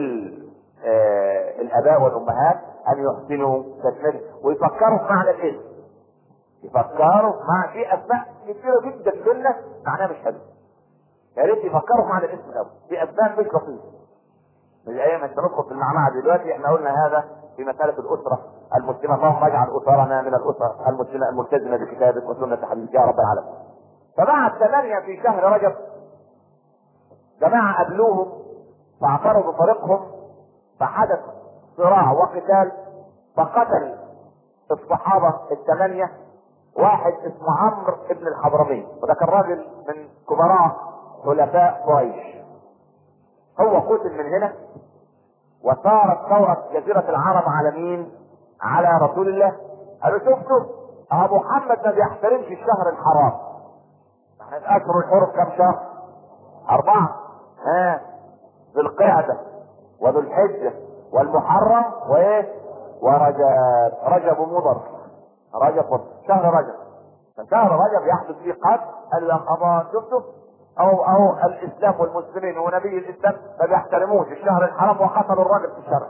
الاباء والامهات ان يحسنوا تسميه ويفكروا في معنى الاسم. يفكروا مع في اسماء كثيره جدا لنا معناها مش حلو. يا ريت يفكروا في معنى الاسم الاول. في اسماء مش لطيفه. من الايام مش هندخل في المعمعة دلوقتي. احنا قلنا هذا في مسألة الأسرة المسلمة. اللهم اجعل أسرنا من الأسر المسلمة الملتزمة بكتابك وسنة حبيبك يا رب العالمين. فبعد 8 في شهر رجب جماعة قابلوهم فاعترضوا طريقهم، فحدث صراع وقتال، فقتل الصحابة 8 واحد اسمه عمرو بن الحضرمي، وده كان راجل من كبراء خلفاء قريش. هو قتل من هنا، وصارت ثورة جزيرة العرب على مين؟ على رسول الله. قالوا شفتوا ابو محمد ما بيحترمش الشهر الحرام. احنا اشهر الحرم كم شهر؟ 4. ذو القعدة وذو الحجة والمحرم وايه؟ رجب مضر. شهر رجب. فشهر رجب يحدث فيه قتل. قال يا خبر شفتوا او الاسلام والمسلمين ونبي الاسلام ما بيحترموش الشهر الحرام وقتلوا الرجل في الشرع.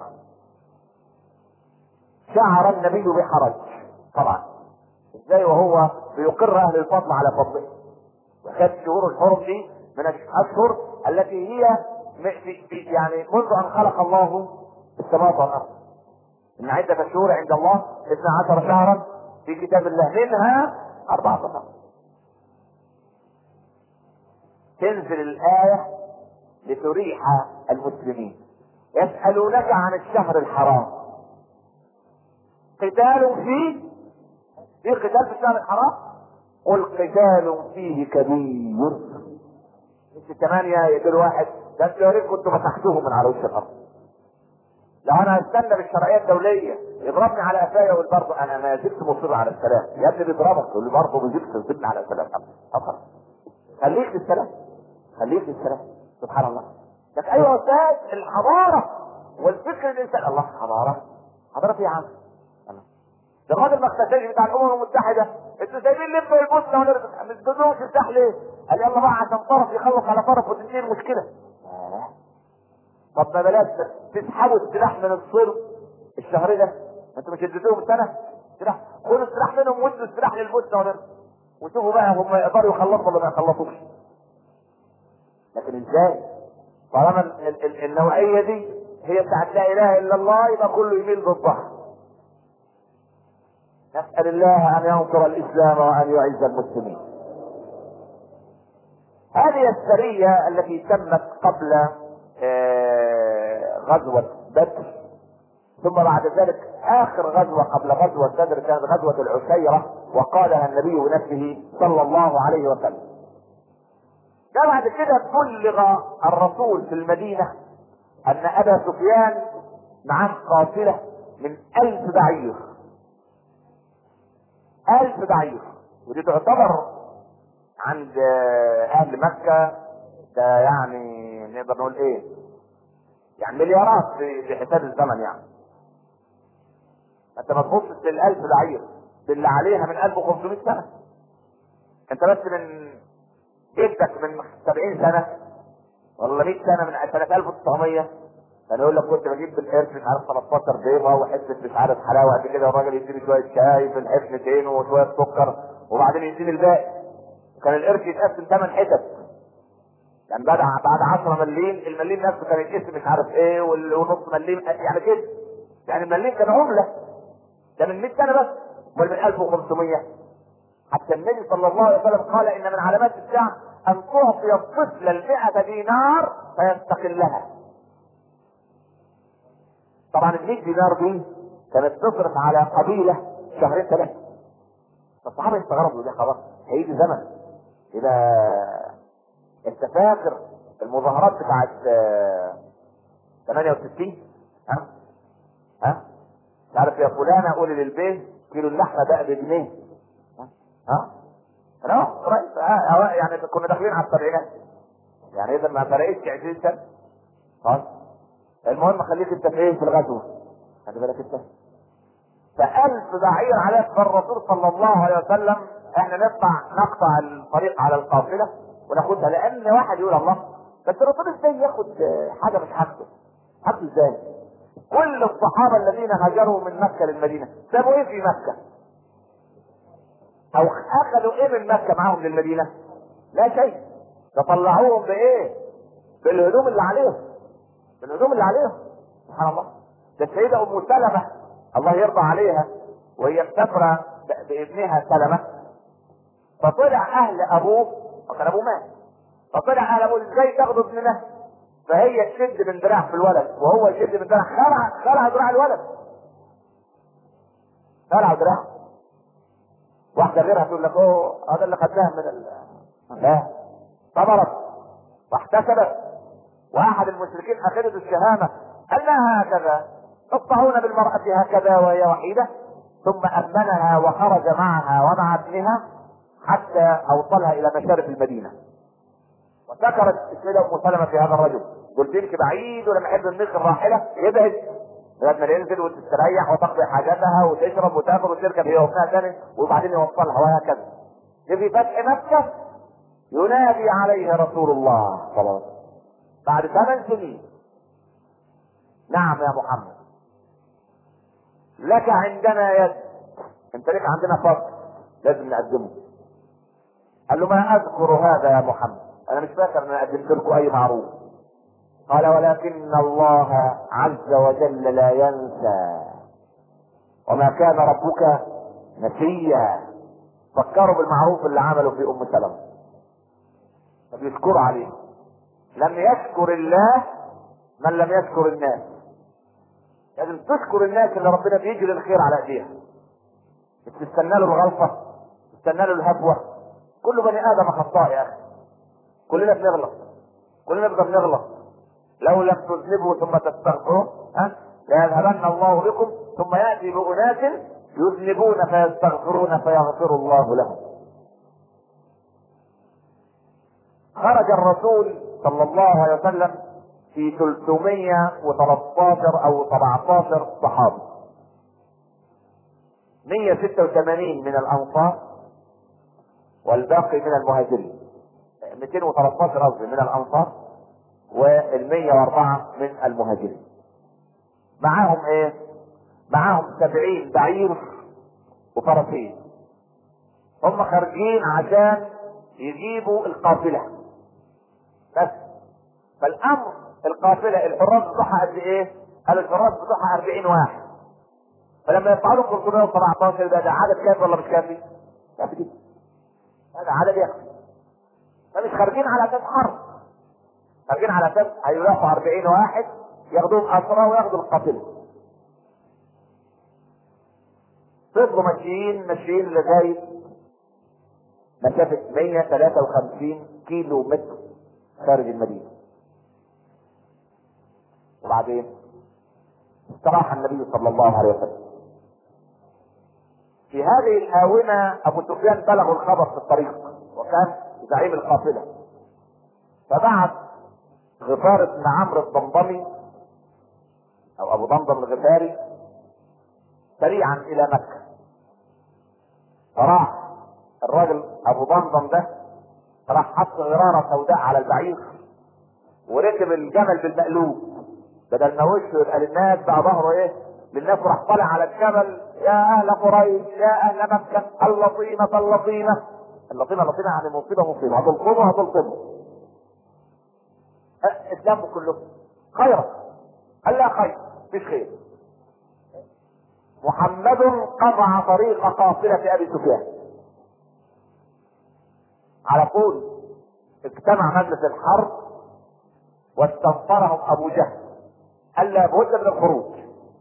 شعر النبي بحرج طبعا. ازاي وهو بيقر اهل الفضل على فضله؟ وكانت شهور الحرم دي من الاشهر التي هي يعني منذ ان خلق الله السماوات والارض. ان عدة شهور عند الله 12 شهرا في كتاب الله، منها 14. تنزل الآية لتريح المسلمين. يسألونك عن الشهر الحرام قتال فيه. في قتال في الشهر الحرام؟ قل قتال فيه كبير. مش 8 يقول واحد ده انتوا يا ريت كنتوا مسحتوهم من على وش الارض. لو انا هستنى بالشرعيه الدوليه يضربني على قفايا ويقول برضه انا ما زلت مصر على السلام. يا ابني بيضربك تقول له برضه ما زلت تصبني على السلام. طبعا خليك في السلام، خليك في السلام. سبحان الله. لك ايوه يا استاذ الحضاره والفكر الانسان. الله حضاره يا عم. ده الراجل المختشي بتاع الامم المتحده انتوا سايبين لبوا البوسنه ونرجع مش بدون تفتح ليه؟ قال يلا بقى عشان طرف يخلص على طرف وتنتهي المشكله. طب ما بلاش تسحبوا السلاح من الصرب الشهر ده. انتوا مش اديتوهم سنه سلاح؟ خدوا السلاح منهم وادوا السلاح للبوسنه ونرجع وشوفوا بقى هم يقدروا يخلصوا ولا ما يخلصوش. لكن ازاي؟ طالما النوعيه دي هي بتاعت لا اله الا الله يبقى كله يميل ضدها. نسأل الله ان ينصر الاسلام وان يعز المسلمين. هذه السرية التي تمت قبل غزوة بدر، ثم بعد ذلك اخر غزوة قبل غزوة بدر كانت غزوة العشيرة، وقالها النبي بنفسه صلى الله عليه وسلم. ده بعد كده بلغ الرسول في المدينة ان ابا سفيان معاه قافلة من 1000 بعير. 1000 بعير، ودي تعتبر عند اهل مكة ده يعني نقدر نقول ايه؟ يعني مليارات في حساب الزمن يعني. انت ما تبصش لل1000 بعير باللي عليها من 1500 سنة. انت بس من جدك من 70 سنة ولا 100 سنة من سنة 1900 كان يقول لك كنت بجيب بالقرش مش عارف 13 بيضة وحته مش عارف حلاوة قد كده، والراجل يديني شوية شاي في الحفنتين وشوية سكر وبعدين يديني الباقي. كان القرش يتقسم 8 حتت. يعني بعد 10 مليم المليم نفسه كان يتقسم مش عارف ايه ونص مليم يعني كده. يعني المليم كان عملة. ده من 100 سنة بس بل من 1500. حتى النبي صلى الله عليه وسلم قال ان من علامات الساعة ان تعطي الطفل 100 دينار فيستقلها. طبعا 100 دينار دي كانت تصرف على قبيلة 2-3 شهور. فالصحابة يستغربوا ده خلاص هيجي زمن اذا انت فاكر المظاهرات بتاعت 68 ها مش عارف يا فلانة قولي للبيه كيلو اللحمة بقى بجنيه. لا قريب، يعني كنا داخلين على السبعينات، يعني اذا ما فرقتش 20 سنه. خلاص. المهم خليك انت في ايه؟ في الغزوه. خلي بالك انت. ف1000 بعير على الرسول صلى الله عليه وسلم. احنا نقطع الطريق على القافله وناخدها، لان واحد يقول الله، بس الرسول ازاي ياخد حاجه مش حاجته؟ حاجته ازاي؟ كل الصحابه الذين هاجروا من مكه للمدينه سابوا ايه في مكه؟ او اخذوا ايه من مكه معاهم للمدينه؟ لا شيء. فطلعوهم بايه؟ بالهدوم اللي عليهم، بالهدوم اللي عليهم. سبحان الله. ده السيده ام سلمه الله يرضى عليها وهي مسافره بابنها سلمه، فطلع اهل ابوه، وكان ابوه مات، فطلع اهل ابوه ازاي تاخدوا ابننا؟ فهي تشد من دراع في الولد وهو يشد من دراع، خلع دراع الولد، خلع دراع. واحده غيرها تقول لك اوه هذا اللي خدناه لا، صبرت واحتسبت. واحد المشركين اخذت الشهامه قال لها هكذا تقطعون بالمراه هكذا وهي وحيده، ثم امنها وخرج معها ومع ابنها حتى اوصلها الى مشارف المدينه. وذكرت السيده ام سلمه في هذا الرجل، قلت لك بعيد ولما يحب النخل الراحله يبعد لغايه ما ينزل وتستريح وتقضي حاجاتها وتشرب وتاكل وتركب هي وابنها ثاني وبعدين يوصلها وهكذا. في فتح مكه ينادي عليه رسول الله صلى الله عليه وسلم بعد 8 سنين: نعم يا محمد، لك عندنا يد، انت لك عندنا فضل لازم نقدمه. قال له: ما اذكر هذا يا محمد، انا مش فاكر ان انا قدمت لكم اي معروف. قال: ولكن الله عز وجل لا ينسى، وما كان ربك نسيا. فكروا بالمعروف اللي عملوا في ام سلمة، فبيشكروا عليه. لم يشكر الله من لم يشكر الناس. لازم تشكر الناس اللي ربنا بيجري الخير على ايديها، مش تستنى له الغلطه، تستنى له الهفوه. كل بني ادم خطاء يا اخي، كلنا بنغلط، كلنا بنقدر نغلط. لو لم تذنبوا ثم تستغفروا ليذهبن الله بكم ثم ياتي باناس يذنبون فيستغفرون فيغفر الله لهم. خرج الرسول صلى الله عليه وسلم في 313 او 17 صحابي، 186 من الانصار والباقي من المهاجرين. 213 قصدي من الانصار وال104 من المهاجرين. معاهم ايه؟ معاهم 70 بعير وفرسين. هم خارجين عشان يجيبوا القافله بس. فالامر القافله الحراس بتوعها قد ايه؟ قال الحراس بتوعها 40 واحد. فلما يطلعوا 317 ده عدد كافي ولا مش كافي؟ كافي جدا، هذا عدد يكفي. فمش خارجين على اساس حرب، خارجين على اساس هيلاقوا 40 واحد ياخدوهم اسرى وياخدوا القافله. فضلوا ماشيين لغايه مسافه 153 كيلو متر خارج المدينه. وبعدين استراح النبي صلى الله عليه وسلم. في هذه الآونة أبو سفيان بلغ الخبر في الطريق وكان زعيم القافلة، فبعث غفار بن عمرو الضمضمي أو أبو ضمضم الغفاري سريعا إلى مكة. فراح الراجل أبو ضمضم ده راح حط غرارة سوداء على البعير وركب الجمل بالمقلوب، بدل ما وشه يبقى للناس بقى ظهره ايه للناس، راح طالع على الجبل: يا اهل قريش، يا اهل مكه، اللطيمه اللطيمه. اللطيمه يعني مصيبه هتلطمه. اسلامه كله خيرا. قال: لا خير، مش خير. محمد قطع طريق قافله ابي سفيان. على طول اجتمع مجلس الحرب واستنصرهم ابو جهل، قال: لا بد من الخروج.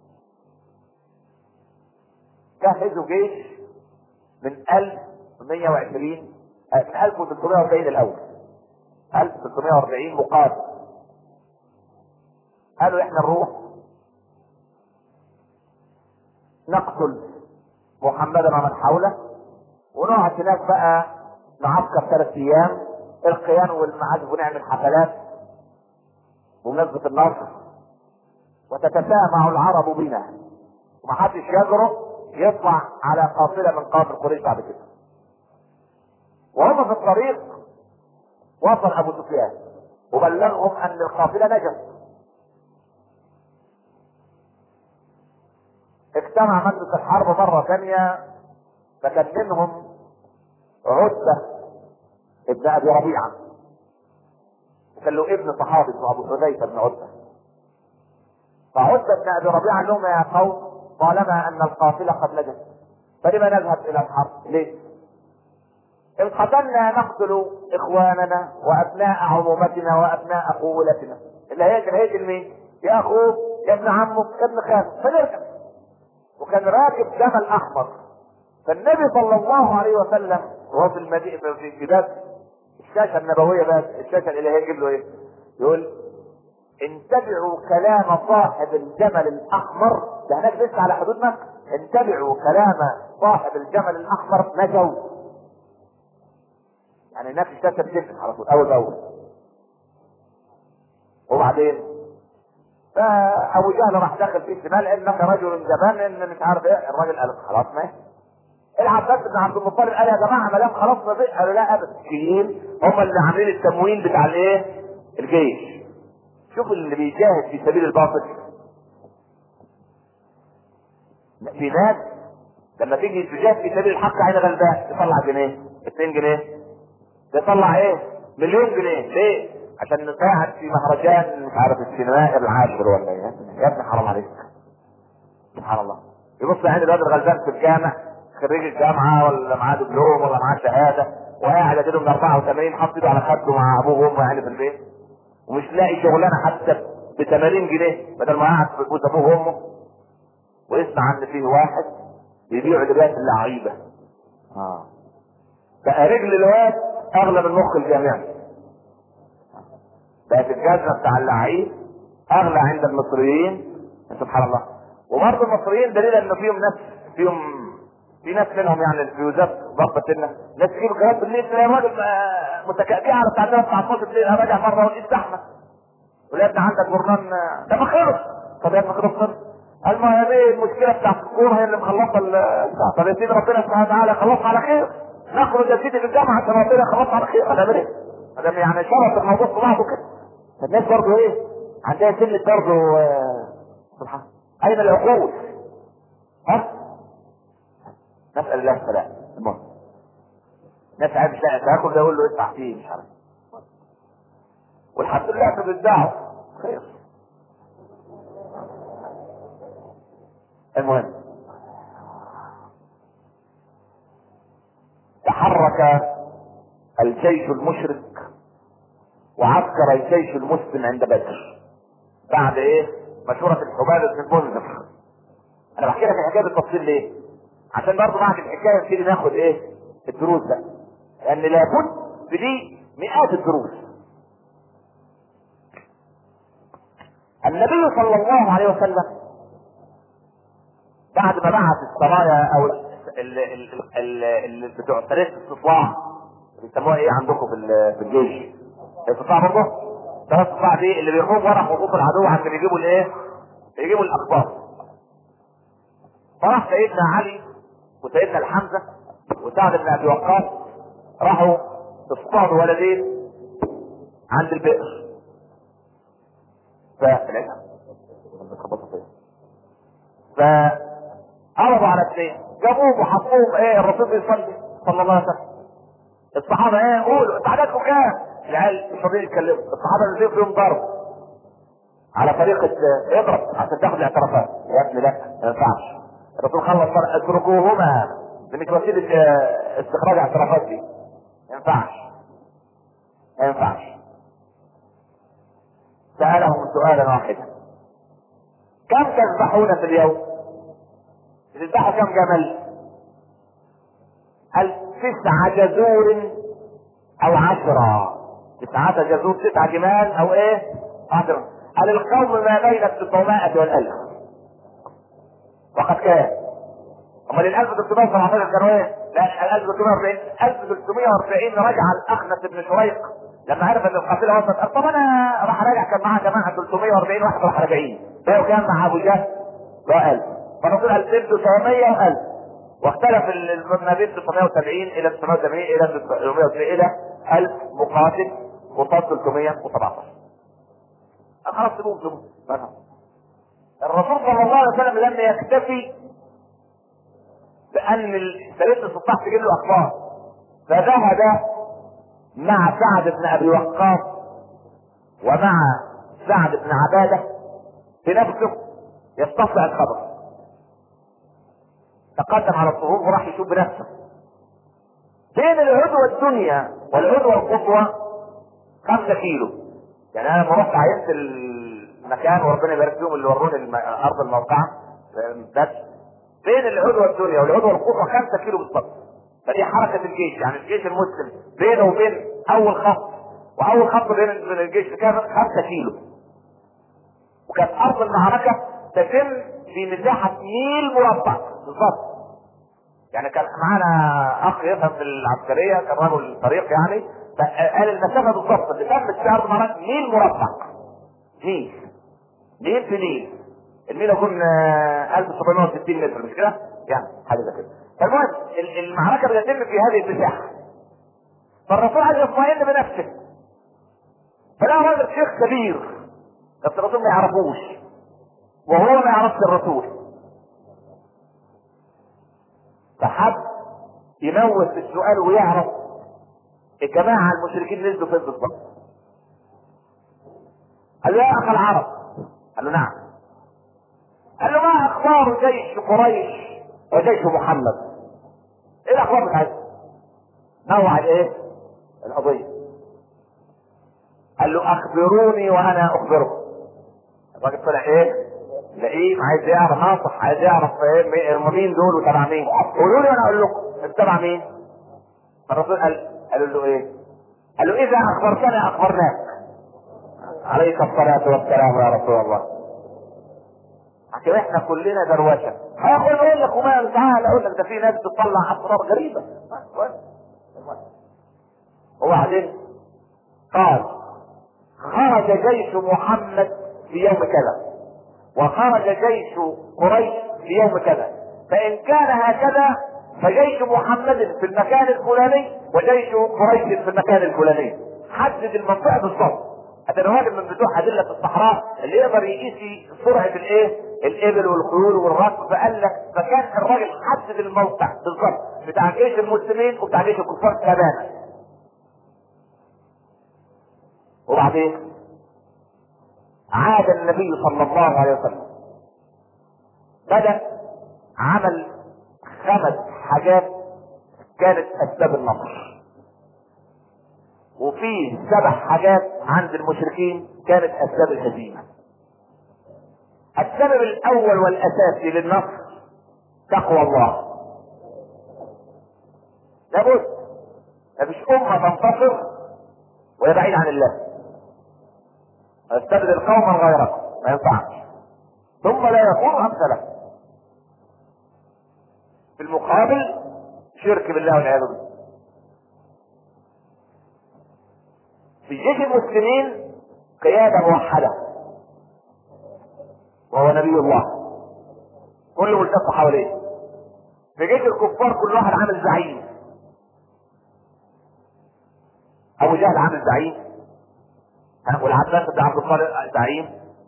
جهزوا جيش من 1120 من 1340 الاول، 1340 مقاتل. قالوا: احنا نروح نقتل محمدا ومن حوله ونقعد هناك بقى معسكر 3 ايام، القيان والمعازف ونعمل حفلات بمناسبة النصر، وتتسامع العرب بنا، ومحدش يجرؤ يطلع على قافلة من قافل قريش بعد كده. وهم في الطريق وصل ابو سفيان وبلغهم ان القافلة نجت. اجتمع مجلس الحرب مرة ثانية، فكان منهم عتبة ابن ابي ربيعة، وكان له ابن صحابي اسمه ابو حذيفة بن عتبة. فعتبة بن ابي ربيعة قال لهم يا قوم طالما ان القافلة قد نجت فلما نذهب الى الحرب؟ ليه؟ ان قتلنا نقتل اخواننا وابناء عمومتنا وابناء اخوولتنا، اللي هيقتل مين؟ يا اخوك يا ابن عمك يا ابن خالك، فنرجع. وكان راكب جمل احمر. فالنبي صلى الله عليه وسلم وهو في المدينه في باب الشاشه النبويه، باب الشاشه الالهيه، يجيب له ايه؟ يقول انتبعوا كلام صاحب الجمل الاحمر، ده هناك لسه على حدود مكه، انتبعوا كلام صاحب الجمل الاحمر نجوا. يعني هناك الشاشه بتفتح على طول اول باول. وبعدين فابو جهل راح داخل في الشمال انك رجل جبان ان مش عارف ايه. الراجل قال خلاص ماشي. العباس بن عبد المطلب قال يا جماعه ما دام خلاص ما بقى، قالوا لا ابدا، الشيعيين هم اللي عاملين التموين بتاع الايه؟ الجيش. شوف اللي بيجاهد في سبيل الباطل. في ناس لما تيجي تجاهد في سبيل الحق عين غلبان تطلع جنيه 2 جنيه، تطلع ايه؟ مليون جنيه. ليه؟ عشان نساعد في مهرجان مش عارف السينمائي العاشر ولا ايه. يا ابني حرام عليك، سبحان الله. يبص يعني الراجل غلبان في الجامع، خريج الجامعه ولا معاه دبلوم ولا معاه شهاده، وقاعد اديله من 84 حاطط ايده على خده مع ابوه وامه يعني في البيت، ومش لاقي شغلانه حتى ب 80 جنيه بدل ما قاعد في بيت ابوه وامه. ويسمع ان فيه واحد بيبيع لباس اللعيبه. بقى رجل الواد اغلى من مخ الجامعي. بقت الجزمه بتاع اللعيب اغلى عند المصريين، سبحان الله. وبرضه المصريين دليل انه في ناس منهم يعني الفيوزات ضبط لنا، ناس يجيبوا كلام بالليل تلاقي الراجل متكأكئ على الساعه 12 بالليل، راجع مره ولقيت زحمه. ولا ابني عندك برنان ده ما خلص. طب يا ابني خلص. قال ما هي دي المشكله بتاعت الكوره هي اللي مخلصه طب يا سيدي ربنا سبحانه وتعالى يخلصها على خير. نخرج يا سيدي في الجامعه عشان ربنا يخلصها على خير. هنعمل ايه؟ هذا يعني شرط الموضوع في بعضه كده. فالناس برضه ايه؟ عندها سنه برضه سبحان الله. اين العقول؟ ها؟ نسال الله السلام. المهم ناس عايز مش لاقي تاكل، ده يقول له ادفع فيه مش عارف. والحمد لله انه بيدعوا خير. المهم تحرك الجيش المشرك وعسكر الجيش المسلم عند بدر بعد ايه؟ مشورة الحباب بن المنذر. انا بحكي لك الحكايه بالتفصيل ليه؟ عشان برضه بعد الحكايه نبتدي ناخد ايه؟ الدروس بقى. لان لابد في دي مئات الدروس. النبي صلى الله عليه وسلم بعد ما بعث السرايا او اللي بتوع سريه الاستطلاع، بيسموها ايه عندكم في الجيش؟ الاستطلاع برضه؟ ثلاث الاستطلاع دي اللي بيروحوا ورا خطوط العدو عشان يجيبوا الايه؟ يجيبوا الاخبار. فراح سيدنا علي وسيدنا الحمزه وسعد بن ابي وقاص راحوا اصطادوا ولدين عند البئر. فقربوا على اثنين، جابوهم وحطوهم ايه؟ الرسول بيصلي صلى الله عليه وسلم. الصحابه ايه؟ قولوا انت عددكم كام؟ العيال مش راضيين يتكلموا. الصحابه اللي فيهم ضرب على طريقه اضرب عشان تاخد الاعترافات. يا ابني لا ما ينفعش. الرسول خلص اتركوهما، دي مش وسيله استخراج اعترافات دي. ما ينفعش ما ينفعش. سألهم سؤالا واحدا: كم تذبحون في اليوم؟ تذبحوا كم جمل؟ قال 9 جزور او 10. 9 جزور 9 جمال او ايه؟ 10. قال القوم ما بين 900 و1000. وقد كان امال ال 1317 كانوا ايه؟ لا، 1340 1340 رجع الاخنس بن شريق لما عرف ان القافله وصلت. قال طب انا راح راجع، كان معاه جماعه 340 واحد راح راجعين، ده كان مع ابو جهل ده 1000، فالرسول 2900 و1000، واختلف ما بين 970 الى 980 الى 990 الى 1000 مقاتل قصاد 317. خلاص سيبوهم. الرسول صلى الله عليه وسلم لم يكتفي بان سيدنا السلطان تجيب له اخبار، فذهب مع سعد بن ابي وقاص ومع سعد بن عباده بنفسه يستطلع الخبر. تقدم على الصفوف وراح يشوف بنفسه. بين العدوى الدنيا والعدوى القصوى 5 كيلو. يعني انا لما رحت عينت المكان وربنا يبارك فيهم اللي وروني ارض الموقعه، بس بين العدوى الدنيا والعدوى القصوى 5 كيلو بالضبط. فدي حركه الجيش، يعني الجيش المسلم بينه وبين اول خط واول خط بين الجيش كان 5 كيلو. وكانت ارض المعركه تتم في مساحه ميل مربع بالضبط. يعني كان معانا اخ يفهم في العسكريه، كان رجل طريق يعني، قال المسافه بالضبط اللي تمت في ارض المعركه ميل مربع. ميل في ميل، الميل يكون 1760 متر، مش كده؟ يعني حاجه زي كده. فالمهم المعركه بتتم في هذه المساحه، فالرسول عايز يطمئن بنفسه، فلا راجل شيخ كبير بس الرسول ما يعرفوش وهو ما يعرفش الرسول، فحب يموت السؤال ويعرف الجماعه المشركين نزلوا فين بالضبط. قال له يا اخ العرب، قال له نعم. قال له ما اخبار جيش قريش وجيش محمد؟ ايه الاخبار بتاعتهم؟ نوع الايه؟ القضيه. قال له اخبروني وانا اخبركم. الراجل طلع ايه؟ لئيم، عايز يعرف ناصح، عايز يعرف ايه مين دول وتبع مين. قولوا لي وانا اقول لكم تبع مين. الرسول قال له ايه؟ قال له اذا اخبرتنا اخبرناك. عليك الصلاه والسلام يا رسول الله. عشان احنا كلنا دروشه. هاخد اقول لك وما تعالى اقول لك ده في ناس بتطلع اسرار غريبه. وبعدين قال خرج جيش محمد في يوم كذا وخرج جيش قريش في يوم كذا، فان كان هكذا فجيش محمد في المكان الفلاني وجيش قريش في المكان الفلاني. حدد المنطقه بالضبط. هذا الراجل من بتوع ادله الصحراء اللي يقدر يقيس سرعه الايه؟ الابل والخيول والركب، فقال لك فكان الراجل حدد الموقع بالضبط بتاع جيش المسلمين وبتاع جيش الكفار تماما. وبعدين عاد النبي صلى الله عليه وسلم، بدأ عمل 5 حاجات كانت اسباب النصر، وفيه 7 حاجات عند المشركين كانت اسباب الهزيمه. السبب الاول والاساسي للنصر تقوى الله. لابد مفيش امه تنتصر وهي بعيد عن الله. استبدل قوما غيركم، ما ينفعش، ثم لا يكون امثله. في المقابل شرك بالله والعياذ بالله. في جيش المسلمين قياده موحده وهو نبي الله، كله ملتف حواليه. في جيش الكفار كل واحد عامل زعيم. ابو جهل عامل زعيم، والعباس بن عبد الطالب زعيم،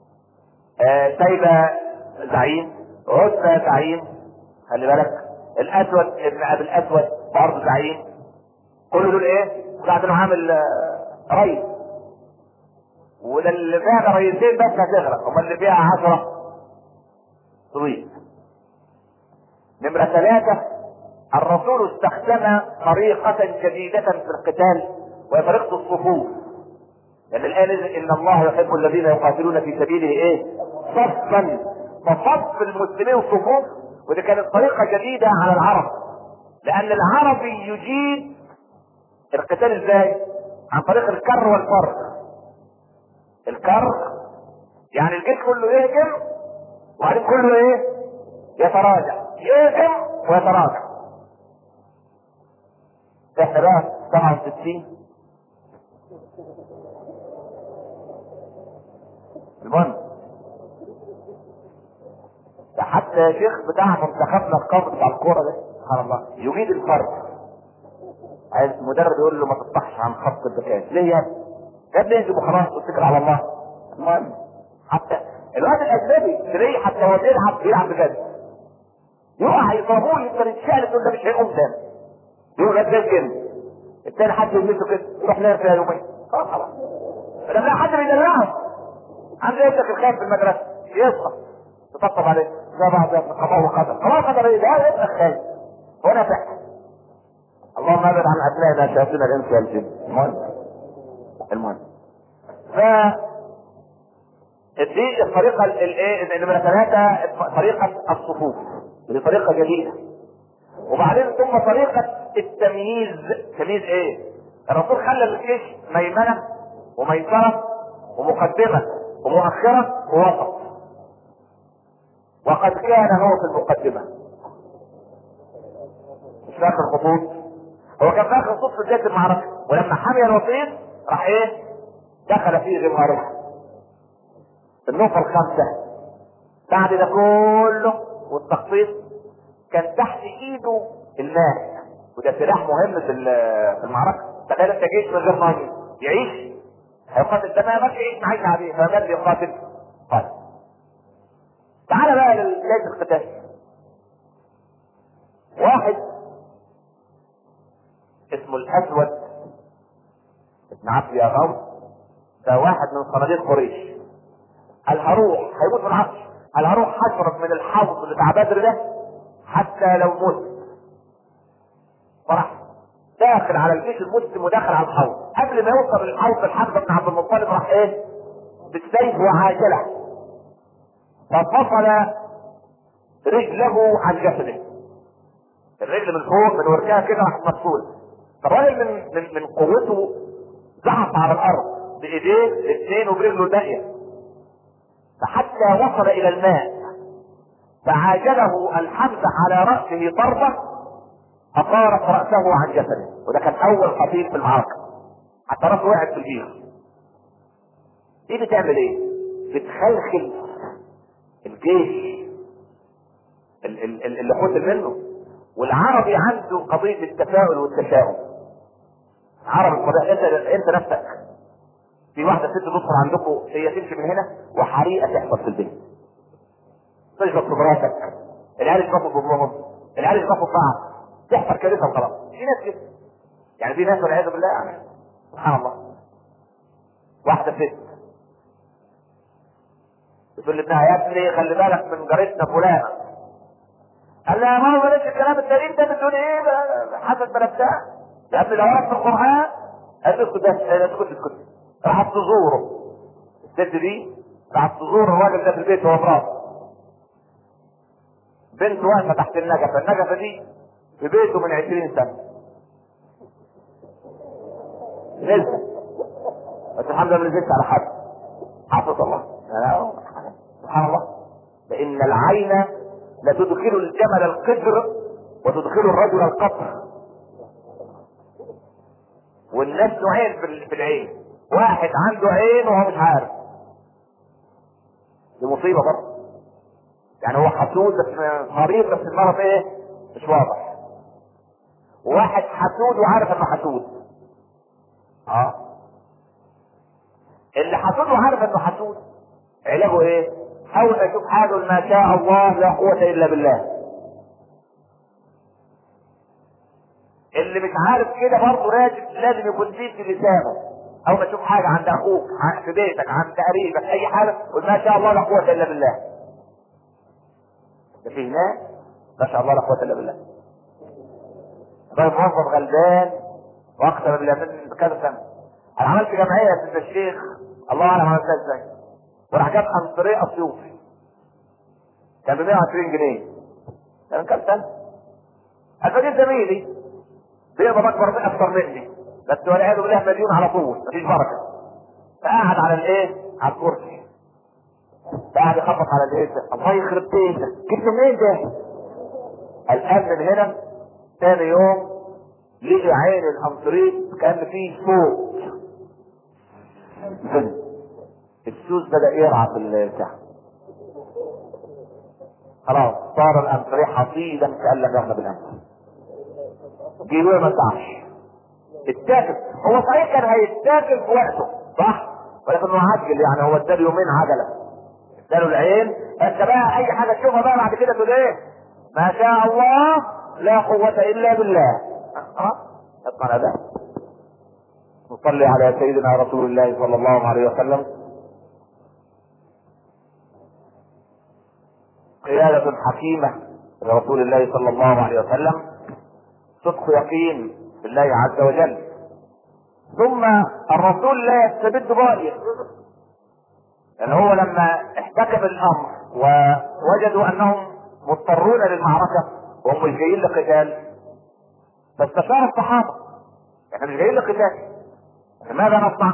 شيبه زعيم، عتبه زعيم، خلي بالك، الاسود ابن ابي الاسود برضه زعيم. كل دول ايه؟ كل واحد عامل رئيس، وده اللي فيها رئيسين بس هتغرق، امال اللي فيها 10 تضيع. نمرة 3 الرسول استخدم طريقة جديدة في القتال وهي طريقة الصفوف. لأن الآن إن الله يحب الذين يقاتلون في سبيله إيه؟ صفا. فصف المسلمين صفوف، ودي كانت طريقة جديدة على العرب، لأن العربي يجيد القتال إزاي؟ عن طريق الكر والفر. الكر يعني الجيش كله يهجم وبعدين كله إيه؟ يتراجع. يهزم ويتراجع. احنا بقى 67 المهم ده حتى يا شيخ بتاع منتخبنا القومي بتاع الكوره ده سبحان الله يجيد الفرد. عايز المدرب يقول له ما تطلعش عن خط البكاء ليه يا ابني اهزم وخلاص واتكل على الله. المهم حتى الواد الاجنبي تلاقيه حتى هو بيلعب بجد يقع يضربوه يقدر يتشال يقول ده مش هيقوم تاني يقول ده كده التاني حد يلمسه كده يروح نايم فيها يومين خلاص. فلما حد بيدلعه عند ابنك الخايف في المدرسه يسقط تطبطب عليه زي بعض قضاء وقدر خلاص قدر ايه ده ابنك خايف هو نافع. اللهم ابعد عن ابنائنا شياطين الانس والجن. المهم ف دي الطريقه الايه نمره 3 طريقه الصفوف دي طريقه جديده. وبعدين ثم طريقه التمييز. تمييز ايه؟ الرسول خلى الجيش ميمنه وميسره ومقدمه ومؤخره ووسط. وقد كان هو في المقدمه مش فاكر الخطوط. هو كان فاكر خطوط في بدايه المعركه ولما حمي الوطيس راح ايه؟ دخل فيه غماره النقطه الخامسه. بعد ده كله والتخطيط كان تحت ايده الماء وده سلاح مهم في المعركه. تخيل انت جيش من غير ميه يعيش هيقاتل ده ما يعيش معاك عليه فمال يقاتل. طيب تعال بقى للجيش القتال. واحد اسمه الاسود ابن عبد ياغوث ده واحد من صناديق قريش. قال هروح هيموت من العطش. قال هروح هشرب من الحوض بتاع بدر ده حتى لو مت. فراح داخل على الجيش المسلم وداخل على الحوض. قبل ما يوصل للحوض الحمزه بن عبد المطلب راح ايه؟ بالسيف وعاجله ففصل رجله عن جسده. الرجل من فوق من وركها كده راح مفصوله. فالراجل من قوته زحف على الارض بايديه الاثنين وبرجله الباقيه فحتى وصل الى الماء فعاجله الحمزه على راسه ضربه اطارت راسه عن جسده. وده كان اول قتيل في المعركه حتى راسه وقعت في البير. دي بتعمل ايه؟ بتخلخل الجيش اللي قتل منه. والعربي عنده قضيه التفاؤل والتشاؤم. عربي انت نفسك في واحده ست تدخل عندكم هي تمشي من هنا وحريقه تحصل في البيت تشرب في مراتك العيال يشربوا بامهم العيال يشربوا بعض تحصل كارثه وخلاص. في ناس كده يعني في ناس والعياذ بالله يعني سبحان الله. واحده ست بتقول لابنها يا ابني خلي بالك من جارتنا فلانه. قال لها يا ماما بلاش الكلام الغريب ده بتقول ايه حسب بلدها يا ابني لو عرفت القران اسكت اسكت. راحت تزوره الست دي راحت تزور الراجل ده في البيت وهو مراته. بنت واقفه تحت النجفه دي في بيته من 20 سنه نزلت بس الحمد لله نزلت على حد حافظ الله سبحان الله. لان العين لتدخل الجمل القدر وتدخل الرجل القطر. والناس نوعين في العين. واحد عنده عين وهو مش عارف دي مصيبه برضه. يعني هو حسود بس مريض بس المرض ايه مش واضح. وواحد حسود وعارف انه حسود. اللي حسود وعارف انه حسود علاجه ايه؟ اول ما يشوف حاجه ما شاء الله لا قوه الا بالله. اللي مش عارف كده برضه لازم يكون فيه في لسانه. اول ما تشوف حاجه عند اخوك في بيتك عند قريبك اي حاجه قول ما شاء الله لا قوه الا بالله. ده في ناس ما شاء الله لا قوه الا بالله. ده موظف غلبان واكثر من كذا سنه. انا عملت جمعيه في الشيخ الله اعلم عملتها ازاي. وراح جاب انطريه اسيوطي كان ب 120 جنيه. ده من كام سنه. الفقير زميلي بيقبض اكثر مني بس والعياذ بالله مليون على طول مفيش بركه. فقعد على الايه؟ على الكرسي. قاعد يخبط على الايه؟ الله يخرب بيتك جبت منين ده؟ الان من هنا ثاني يوم لقي عين الانطريق كان فيه صوت السوس بدأ يرعى في البتاع. خلاص صار الانطريق حصيدا كأن لم يغنى بالامس. جيبوه ما تعرفش اتاكل. هو صحيح كان هيتاكل في وقته صح، ولكنه عجل يعني. هو اداله يومين عجله، اداله العين. انت بقى اي حاجه تشوفها بقى بعد كده تقول ايه؟ ما شاء الله لا قوه الا بالله. اطلع ده. نصلي على سيدنا رسول الله صلى الله عليه وسلم. قيادة حكيمة لرسول الله صلى الله عليه وسلم، صدق يقين بالله عز وجل. ثم الرسول لا يستبد رأيه، لأن هو لما احتكم الأمر ووجدوا أنهم مضطرون للمعركة وهم مش جايين لقتال، فاستشار الصحابة احنا مش جايين لقتال، ماذا نصنع؟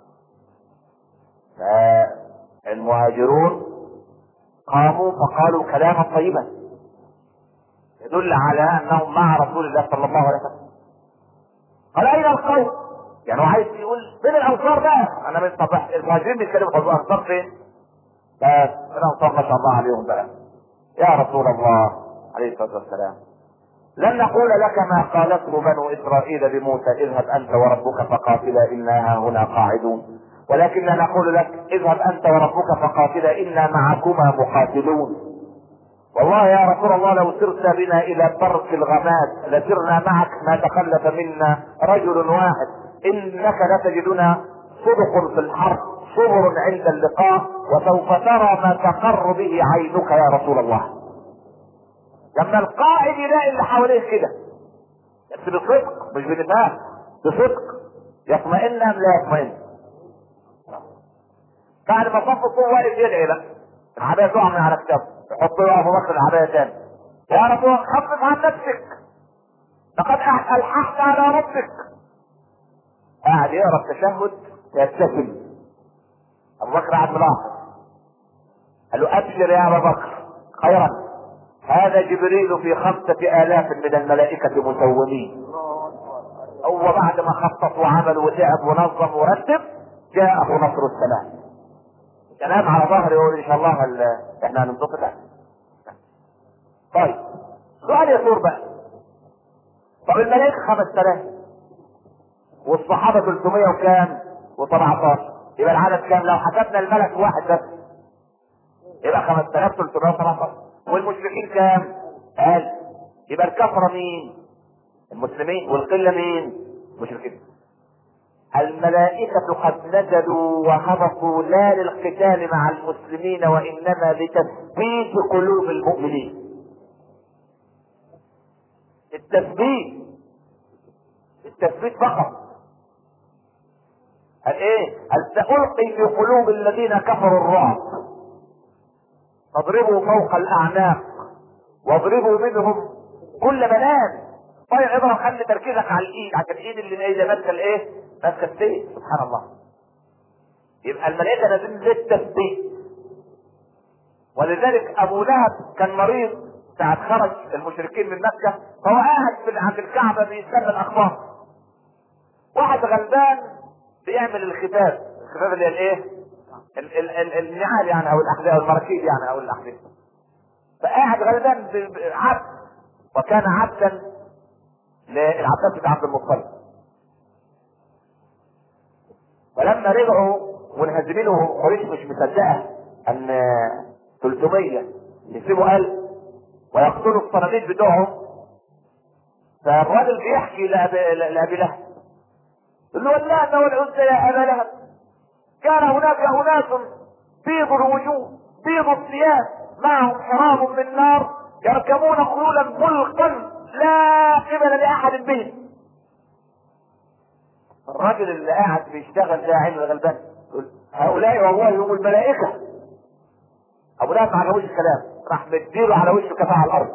فالمهاجرون قاموا فقالوا كلاما طيبا يدل على انهم مع رسول الله صلى الله عليه وسلم. قال اين القوم؟ يعني هو عايز يقول فين الانصار بقى؟ انا من صباح المهاجرين بيتكلموا طب الانصار فين؟ بس الانصار ما شاء الله عليهم بقى. يا رسول الله عليه الصلاه والسلام لن نقول لك ما قالته بنو اسرائيل لموسى اذهب انت وربك فقاتلا انا هنا قاعدون، ولكننا نقول لك اذهب انت وربك فقاتلا انا معكما مقاتلون. والله يا رسول الله لو سرت بنا الى برك الغماد لسرنا معك ما تخلف منا رجل واحد، انك لتجدنا صدق في الحرب صبر عند اللقاء وسوف ترى ما تقر به عينك يا رسول الله. لما القائد يلاقي اللي حواليه كده بس بصدق مش بنفاق، بصدق يطمئن ام لا يطمئن؟ بعد ما صف الصوت واقف يدعي بقى العبايه تقع من على كتافه، يحط له ابو بكر العبايه تاني، يا رسول خفف عن نفسك لقد الححت على ربك. قاعد يقرا التشهد يبتسم. ابو بكر قاعد ملاحظ، قال له ابشر يا ابا بكر خيرا، هذا جبريل في 5000 من الملائكة مسومين. هو بعد ما خطط وعمل وتعب ونظم ورتب جاءه نصر السلام. كلام على ظهر يقول ان شاء الله احنا هننطق. طيب سؤال يثور بقى، طب الملائكة 5000 والصحابة 300 وكام و17، يبقى العدد كام؟ لو حسبنا الملك واحد بس يبقى 5317. والمشركين كام؟ 1000. يبقى الكفرة مين؟ المسلمين. والقلة مين؟ المشركين. الملائكة قد نزلوا وهبطوا لا للقتال مع المسلمين وإنما لتثبيت قلوب المؤمنين. التثبيت فقط. قال ايه؟ قال سألقي في قلوب الذين كفروا الرعب فاضربوا فوق الأعناق واضربوا منهم كل بنان. طيب اضرب، خلي تركيزك على الايد، عشان الايد اللي ايه ماسكه الايه؟ ماسكه السيف. سبحان الله. يبقى الملائكه نازلين للتثبيت. ولذلك ابو لهب كان مريض ساعة خرج المشركين من مكة، فهو قاعد عند الكعبة بيستنى الاخبار. واحد غلبان بيعمل الخفاف اللي هي الايه؟ النعال يعني او الاحذية او المراكيب يعني او الاحذية. فقاعد غلبان عبد، وكان عبدا للعباس بن عبد المطلب. فلما رجعوا منهزمين وقريش مش مصدقه ان 300 يسيبوا 1000 ويقتلوا الصناديق بتوعهم، فالراجل بيحكي لابي لهب يقول له واللات والعزى يا ابا لهب كان هناك اناس بيض الوجوه بيض الثياب معهم حرام من نار يركبون خيولا ملقا لا قبل لاحد بهم. الراجل اللي قاعد بيشتغل ده عين الغلبان يقول هؤلاء والله هم الملائكه. ابو لهب ما عجبوش الكلام، راح مديله على وشه كفاء على الارض.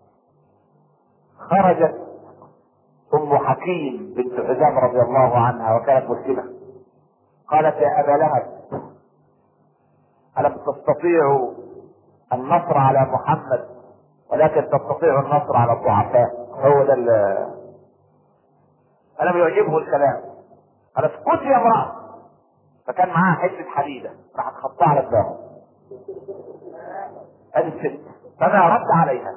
خرجت ام حكيم بنت حزام رضي الله عنها وكانت مسلمه، قالت يا ابا لهب الم تستطيعوا النصر على محمد ولكن تستطيع النصر على الضعفاء. هو ده انا بيعجبه الكلام. قال اسكت يا امرأة. فكان معاها حتة حديدة راح تخطها على دماغه. ادي الست فما رد عليها.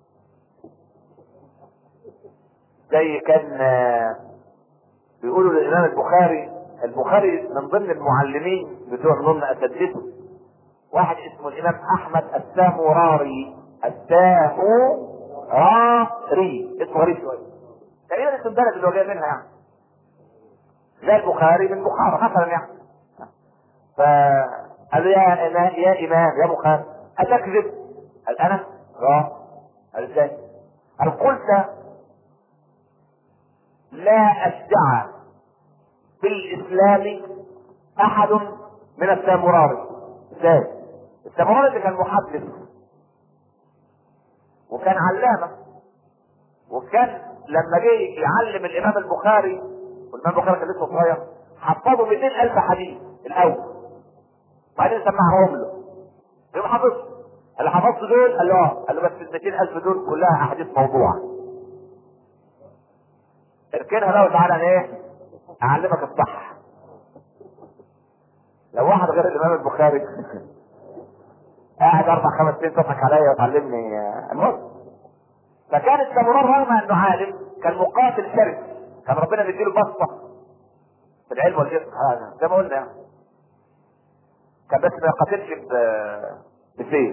زي كان بيقولوا للامام البخاري من ضمن المعلمين بتوع ضمن اساتذته واحد اسمه الامام احمد الساموراري. اسمه غريب شويه تقريبا اسم البلد اللي هو جاي منها يعني، زي البخاري من بخارى مثلا يعني. فقال له يا امام يا بخاري اتكذب؟ قال انا قال ازاي؟ قال قلت لا اشجع في الاسلام احد من الساموراري. ازاي؟ الساموراري ده كان محدث وكان علامه، وكان لما جه يعلم الامام البخاري، والامام البخاري كان لسه صغير، حفظه 200,000 حديث الاول وبعدين سمعهم له. يقوم حافظ اللي حفظته دول، قال له بس ال 200,000 دول كلها احاديث موضوعه. اركنها بقى وتعالى ايه؟ اعلمك الصح. لو واحد غير الامام البخاري قاعد 4-5 سنين تضحك عليا وتعلمني الموت. فكان السامورار رغم انه عالم كان مقاتل شرس، كان ربنا بيديله بسطه في العلم والجسم هذا زي ما قلنا يعني. كان بس ما يقاتلش بسيف،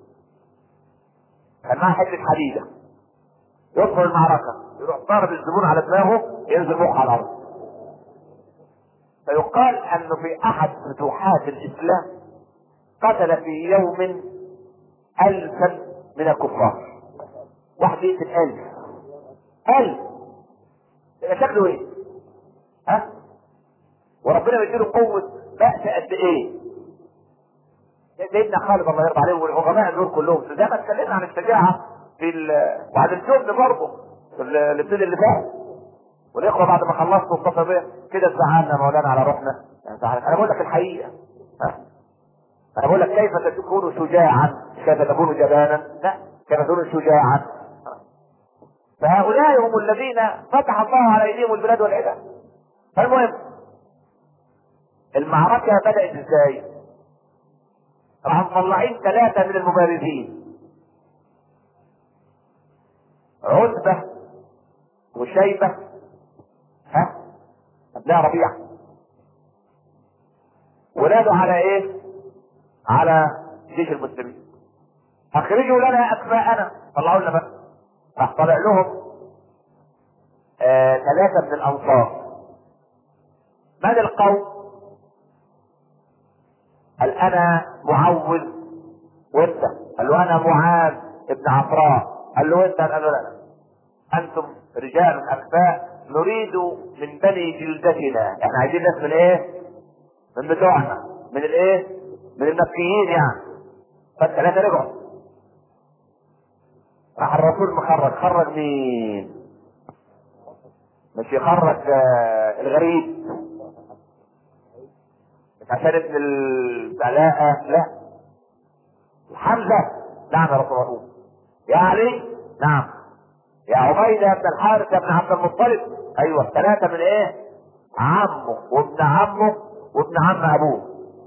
كان معاه حته حديده يدخل المعركه يروح ضارب الزبون على دماغه ينزل مخه على الارض. فيقال انه في احد فتوحات الاسلام قتل في يوم 1000 من الكفار. واحد يقتل 1000 يبقى شكله ايه؟ ها؟ وربنا بيديله قوة بأس قد ايه؟ سيدنا خالد الله يرضى عليه والعظماء دول كلهم، زي ما اتكلمنا عن الشجاعة وعن الجبن برضه في الاثنين اللي فات. والاخوة بعد ما خلصتوا الصفة بيه كده زعلنا مولانا على روحنا. يعني انا بقول لك الحقيقة. ها؟ انا بقول لك كيف تكون شجاعا؟ كيف تكون جبانا؟ لا، كيف تكون شجاعا؟ فهؤلاء هم الذين فتح الله على ايديهم البلاد والعباد. فالمهم المعركة بدأت ازاي؟ راح مطلعين 3 من المبارزين، عتبة وشيبة ابناء ربيعة، ونادوا على ايه؟ على جيش المسلمين. اخرجوا لنا اكفاءنا، طلعوا لنا بقى. راح طلع لهم 3 من الانصار. من القوم؟ قال انا معوذ وانت. قال له انا معاذ ابن عفراء. قال له انت؟ قال له لا، انتم رجال اكفاء نريد من بني جلدتنا، احنا عايزين ناس من ايه؟ من بتوعنا، من الايه؟ من المكيين يعني. فالثلاثه رجعوا. راح الرسول خرج مين؟ مش يخرج الغريب مش عشان ابن البلاءة، لا، حمزة. نعم يا رسول الله. يا علي. نعم. يا عبيدة بن الحارث بن عبد المطلب. ايوه، 3 من ايه؟ عمه وابن عمه وابن عم ابوه.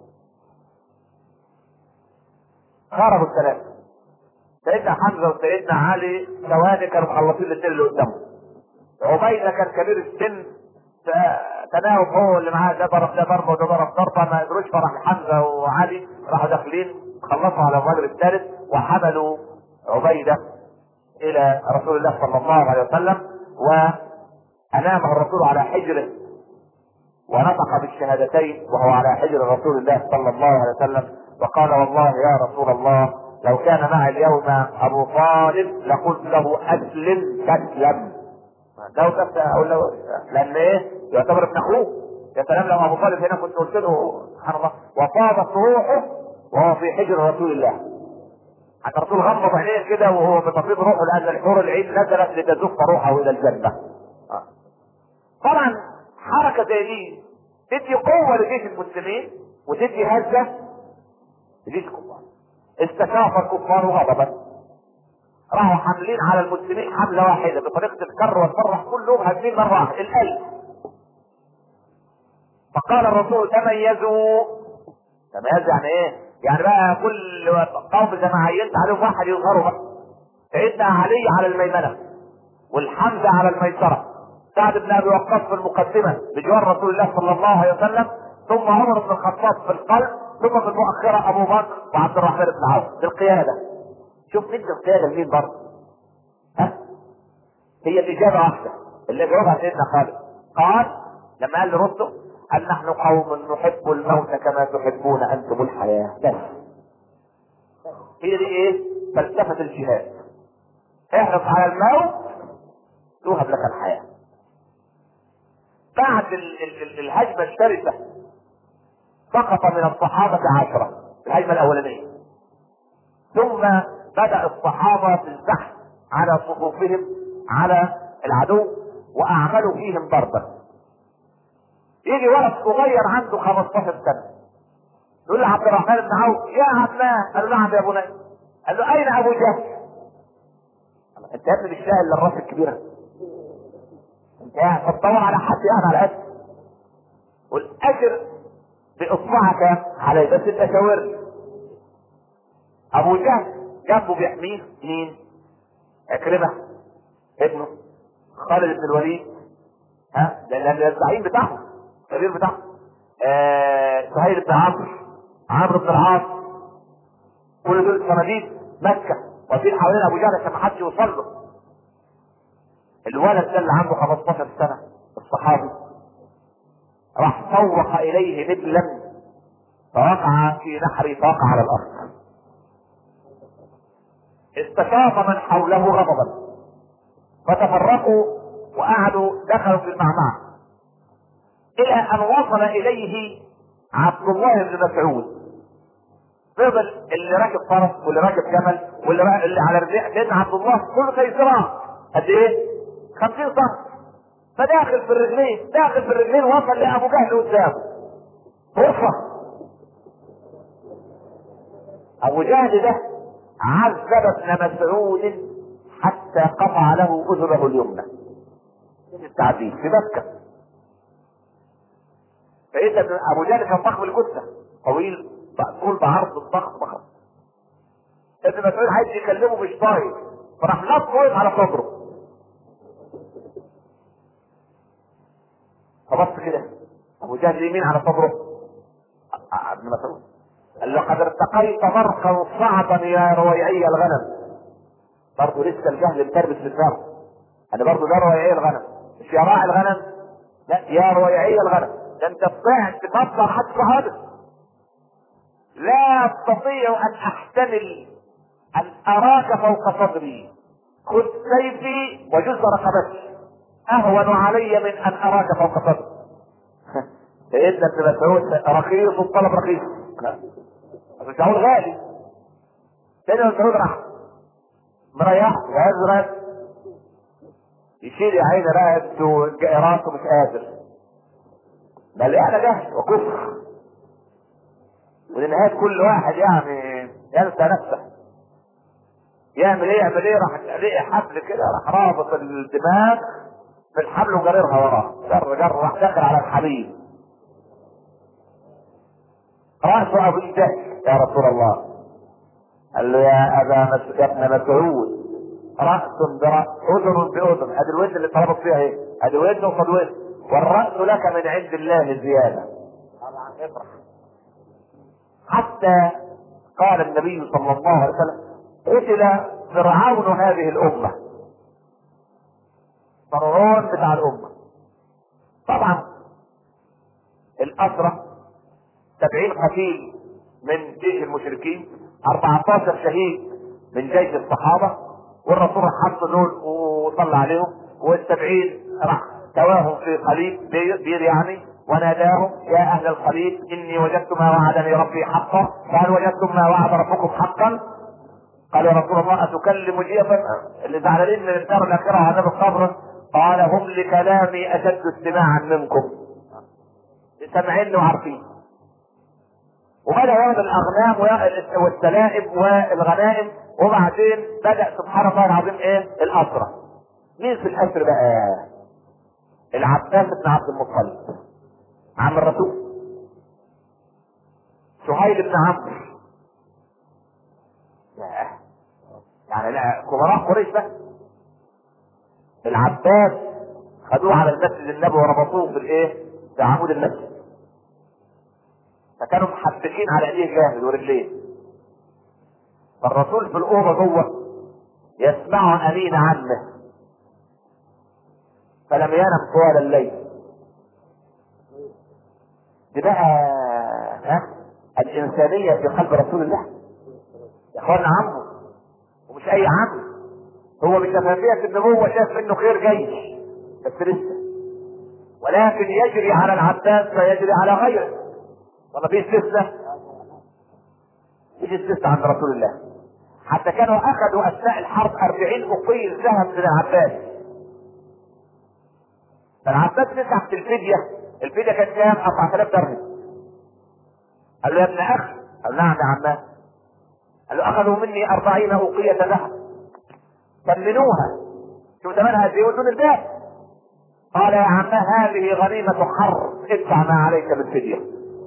خرجوا ال3. سيدنا حمزة وسيدنا علي ثواني كانوا مخلصين الاثنين اللي قدامهم. عبيدة كان كبير السن، تناوب هو اللي معاه، ده ضرب ده ضربه وده ضرب ضربه ما قدروش. فرح حمزه وعلي راحوا داخلين خلصوا على الرجل الثالث وحملوا عبيده الى رسول الله صلى الله عليه وسلم، وانامه الرسول على حجره ونطق بالشهادتين وهو على حجر رسول الله صلى الله عليه وسلم، وقال والله يا رسول الله لو كان معي اليوم ابو طالب لقلت له اسلم تسلم. لو كنت اقول له لان ايه؟ يعتبر ابن اخوه. يا سلام لو ابو طالب هنا كنت قلت له سبحان الله. وفاضت روحه وهو في حجر رسول الله. حتى الرسول غمض عينيه كده وهو بتفيض روحه لان الحور العين نزلت لتزف روحه الى الجنه. طبعا حركه زي دي تدي قوه لجيش المسلمين وتدي هزه لجيش الكفار. استشاف الكفار غضبا راحوا حاملين على المسلمين حمله واحده بطريقه الكر والفرح، كلهم هاجمين مره واحده الألف. فقال الرسول تميزوا. تميز يعني ايه؟ يعني بقى كل قوم زي ما عينت عليهم واحد يظهروا بقى. سيدنا علي على الميمنه، والحمزه على الميسره، سعد بن ابي وقاص في المقدمه بجوار رسول الله صلى الله عليه وسلم، ثم عمر بن الخطاب في القلب، ثم في المؤخره ابو بكر وعبد الرحمن بن عوف. دي القياده. شوف انت القياده لمين برضه؟ ها؟ هي الاجابه واحده اللي جاوبها سيدنا خالد. قال لما قال لرسله قال نحن قوم نحب الموت كما تحبون انتم الحياه. بس هي دي ايه؟ فلسفه الجهاد. احرص على الموت توهب لك الحياه. بعد الهجمه الشرسه سقط من الصحابه 10، الهجمه الاولانيه، ثم بدأ الصحابة في الزحف على صفوفهم على العدو واعملوا فيهم ضربا. يجي ولد صغير عنده 15 سنة يقول له عبد الرحمن بن عوف يا عماه. قال له نعم يا بني. قال له اين ابو جهل؟ انت يا ابني مش لاقي الا الراس الكبيرة؟ انت قاعد تدور على حد يعني على قد والاجر باصبعك عليه، بس انت شاورني. ابو جهل جنبه بيحميه مين؟ عكرمة ابنه، خالد بن الوليد، ها ده الزعيم بتاعهم، الكبير بتاعهم، سهيل بن عمرو بن العاص، كل دول صناديد مكة واقفين حوالين ابو جهل عشان ما حدش يوصل له. الولد ده اللي عنده 15 سنة الصحابي راح صوخ اليه نبلا فوقع في نحره، فوقع على الارض. استشاط من حوله غضبا فتفرقوا وقعدوا دخلوا في المعمعة الى ان وصل اليه عبد الله بن مسعود. فضل اللي راكب فرس واللي راكب جمل واللي على رجليه، لان عبد الله كله زي صراع قد ايه؟ 50 سم. فداخل في الرجلين، داخل في الرجلين، وصل لابو جهل قدامه فرصة. ابو جهل ده عذب ابن مسعود حتى قطع له اذنه اليمنى. التعذيب في مكة. فإذا ابو جهل كان ضخم الجثة، طويل طول بعرض ضخم. ابن مسعود عايز يكلمه مش طايق، فراح نط واقف على صدره. فبص كده ابو جهل يمين على صدره ابن مسعود قال له قد ارتقيت مرقا صعبا يا رويعي الغنم. برضه لسه الجهل متربس في دماغه. انا برضه ده رويعي الغنم، مش يا راعي الغنم، لا يا رويعي الغنم. ده انت طلعت تفضل حد صحابه. لا استطيع ان احتمل ان اراك فوق صدري، خذ سيفي وجز رقبتي اهون علي من ان اراك فوق صدري. سيدنا ابن مسعود رخيص الطلب رخيص، مسعود غالي. سيدنا ابن مسعود راح مريح وازرق يشيل يا عيني رقبته راسه مش قادر، مليانه جهل وكفر، ولنهايه كل واحد يعني ينسى نفسه. يعمل ايه راح لقي حبل كده، راح رابط الدماغ في الحبل وجررها وراه، جر راح داخل على الحبيب. رأسه ابو الجهل يا رسول الله. قال له يا ابن مسعود رأس برأس اذن باذن. ادي الودن اللي طلبت فيها ايه؟ ادي ودن وقد ودن، والرأس لك من عند الله زيادة. طبعا افرح. حتى قال النبي صلى الله عليه وسلم قتل فرعون هذه الامة، فرعون بتاع الامة. طبعا الاسرة 70 قتيل من جيش المشركين، 14 شهيد من جيش الصحابة، والرسول حط دول وصلى عليهم، وال70 راح تواهم في خليل بير يعني، وناداهم يا اهل الخليل اني وجدت ما وعدني ربي حقا، فهل وجدتم ما وعد ربكم حقا؟ قال يا رسول الله اتكلم جيفا اللي زعلانين من الدار الاخره وعذاب القبر؟ قال هم لكلامي اشد استماعا منكم، سامعين وعارفين. وبدأ ياخد الأغنام والسلائب والغنائم، وبعدين بدأ سبحان الله العظيم ايه الأسرة. مين في الأسر بقى؟ العباس بن عبد المطلب عم الرسول، سهيل بن عمرو، يعني لا كبراء قريش بقى. العباس خدوه على المسجد النبوي وربطوه في الايه؟ في عمود المسجد، فكانوا محبكين على ايديه جامد ورجليه. فالرسول في الاوضه جوه يسمع انين عنه، فلم ينم طوال الليل. دي بقى الانسانيه في قلب رسول الله يا اخوانا. عمه ومش اي عم، هو بشفافية النبوة شاف انه خير جاي بس لسه، ولكن يجري على العباس فيجري على غيره. والله في استثناء، في استثناء عند رسول الله. حتى كانوا اخذوا اثناء الحرب 40 اقيل ذهب من العباس. فالعباس نسح في الفدية، الفدية كانت كام؟ 4000 درهم. قال له يا ابن اخي، قال نعم يا عماه. قال له اخذوا مني 40 اقية ذهب ثمنوها، شو ثمنها قد ايه ودون الباب. قال يا عماه هذه غنيمة حرب، ادفع ما عليك بالفدية.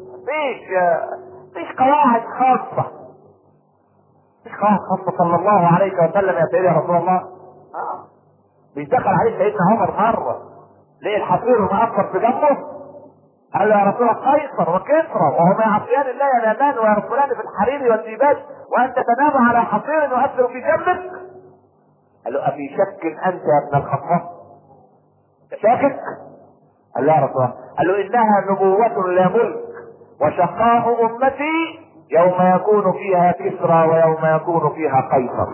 فيش قواعد خاصة، فيش قواعد خاصة صلى الله عليه وسلم يا سيدي يا رسول الله. بيدخل عليه سيدنا عمر مرة ليه الحصير مأثر في جنبه، قال له يا رسول الله قيصر وكسرى وهما يعصيان الله ينامان ويرسلان في الحرير والديباج وانت تنام على حصير يؤثر في جنبك. قال له افي شك انت يا ابن الخطاب؟ شاكك؟ قال له يا رسول الله. قال له انها نبوة لا ملك، وشقاء امتي يوم يكون فيها كسرى ويوم يكون فيها قيصر.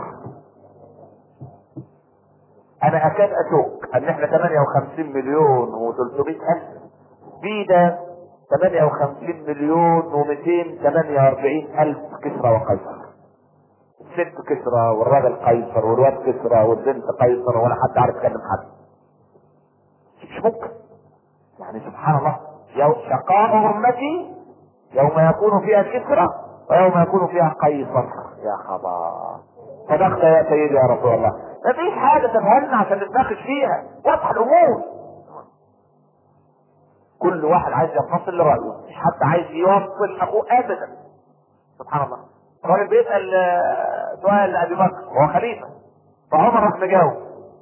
انا اكاد اشك ان احنا 58 مليون و300 الف، في ده 58 مليون و248 الف كسرى وقيصر. الست كسرى والراجل قيصر والواد كسرى والبنت قيصر ولا حد عارف يكلم حد. مش ممكن يعني سبحان الله. شقاء امتي يوم يكون فيها كسرى ويوم يكون فيها قيصر. يا خبر، صدقت يا سيدي يا رسول الله. مفيش حاجه تفهمنا عشان نتناقش فيها، واضحه الامور. كل واحد عايز يفصل لرايه، مش حد عايز يوصل اخوه ابدا. سبحان الله. الراجل بيسال سؤال لابي بكر وهو خليفه، فعمر راح مجاوب.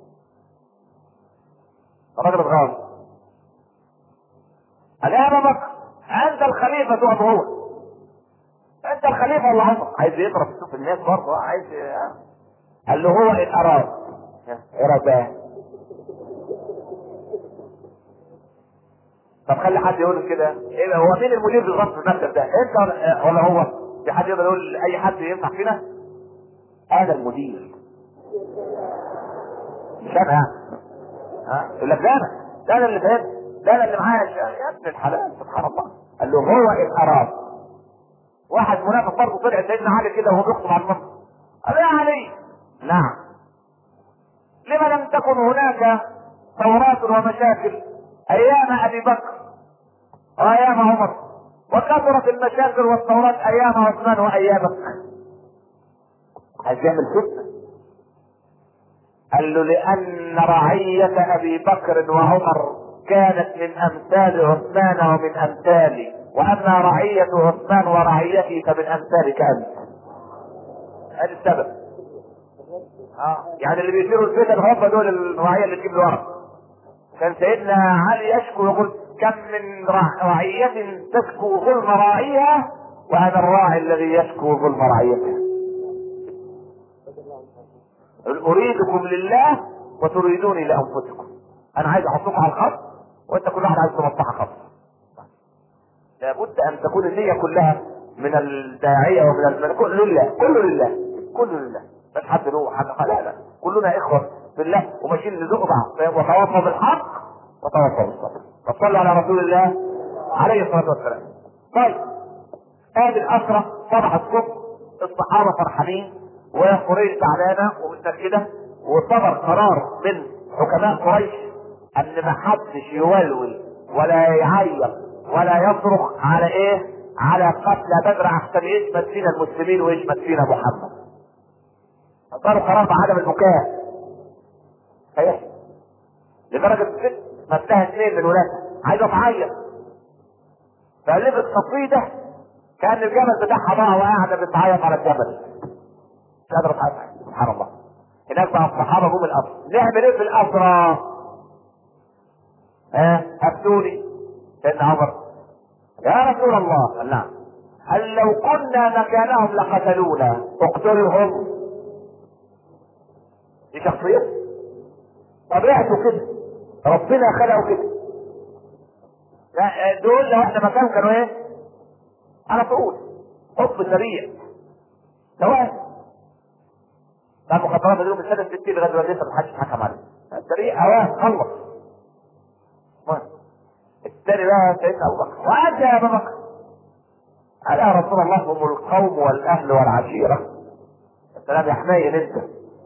الراجل اتغاظ، قال يا ابا بكر انت الخليفه ام هو؟ انت الخليفه ولا عمر؟ عايز يضرب في الناس برضه، عايز قال له هو ان اراد. اراد. طب خلي حد يقول كده، ايه هو مين المدير بالظبط في المكتب ده؟ انت ولا هو؟ في حد يقدر يقول اي حد ينفع فينا؟ انا المدير، مش انا يعني. يقول لك ده انا اللي فاهم، ده انا اللي معايا يا ابن الحلال. سبحان الله. قال له هو ان اراد. واحد منافق برضه طلع سيدنا علي كده وهو بيخطب على المنبر، قال يا علي نعم، لما لم تكن هناك ثورات ومشاكل ايام ابي بكر وايام عمر، وكثرت المشاكل والثورات ايام عثمان وايامك؟ عايز يعمل فتنه. قال له لان رعية ابي بكر وعمر كانت من امثال عثمان ومن امثالي، واما رعية عثمان ورعيتي فمن امثالك انت. هذا السبب. يعني اللي بيثيروا الفتن هم دول الرعية اللي تجيب له ورق. كان سيدنا علي يشكو يقول كم من رعية تشكو ظلم راعيها وانا الراعي الذي يشكو ظلم رعيتها. اريدكم لله وتريدوني لانفسكم. انا عايز احطكم على الخط وانت كل واحد عايز تنطح خط. لابد ان تكون النية كلها من الداعية ومن كله لله، كله لله، كله لله. مش حد له حد، لا لا، كلنا اخوة في الله وماشيين نزق بعض. وتواصوا بالحق وتواصوا بالصبر. فصلوا على رسول الله عليه الصلاة والسلام. طيب هذه الأسرة صبح الصبح الصحابة فرحانين وقريش زعلانة ومتنكدة، وصدر قرار من حكماء قريش ان ما حدش يولول ولا يعيط ولا يصرخ على ايه؟ على قتل بدر احسن يشمت فينا المسلمين ويشمت فينا محمد. صاروا قرار بعدم البكاء. صحيح. لدرجه الست مدها 2 من ولادها عايزه تعيط، فالفت قصيده كان الجبل بتاعها ضاع وقاعده بتعيط على الجبل مش قادره تعيط. سبحان الله. هناك بقى الصحابه جم القصر، نعمل ايه في الاسرى؟ افتوني. سيدنا عمر يا رسول الله قال نعم. قال لو كنا مكانهم لقتلونا اقتلهم. دي شخصيته، طبيعته كده، ربنا خلقه كده. دول لو احنا مكانهم كانوا ايه؟ على طول حب سريع سواء. ده المخدرات دي من سنه 60 لغايه دلوقتي لسه محدش حكم عليه. سريع اواه خلص. الثاني بقى سيدنا ابو بكر، وانت يا ابو بكر؟ قال يا رسول الله هم القوم والاهل والعشيره. السلام يا حنين انت.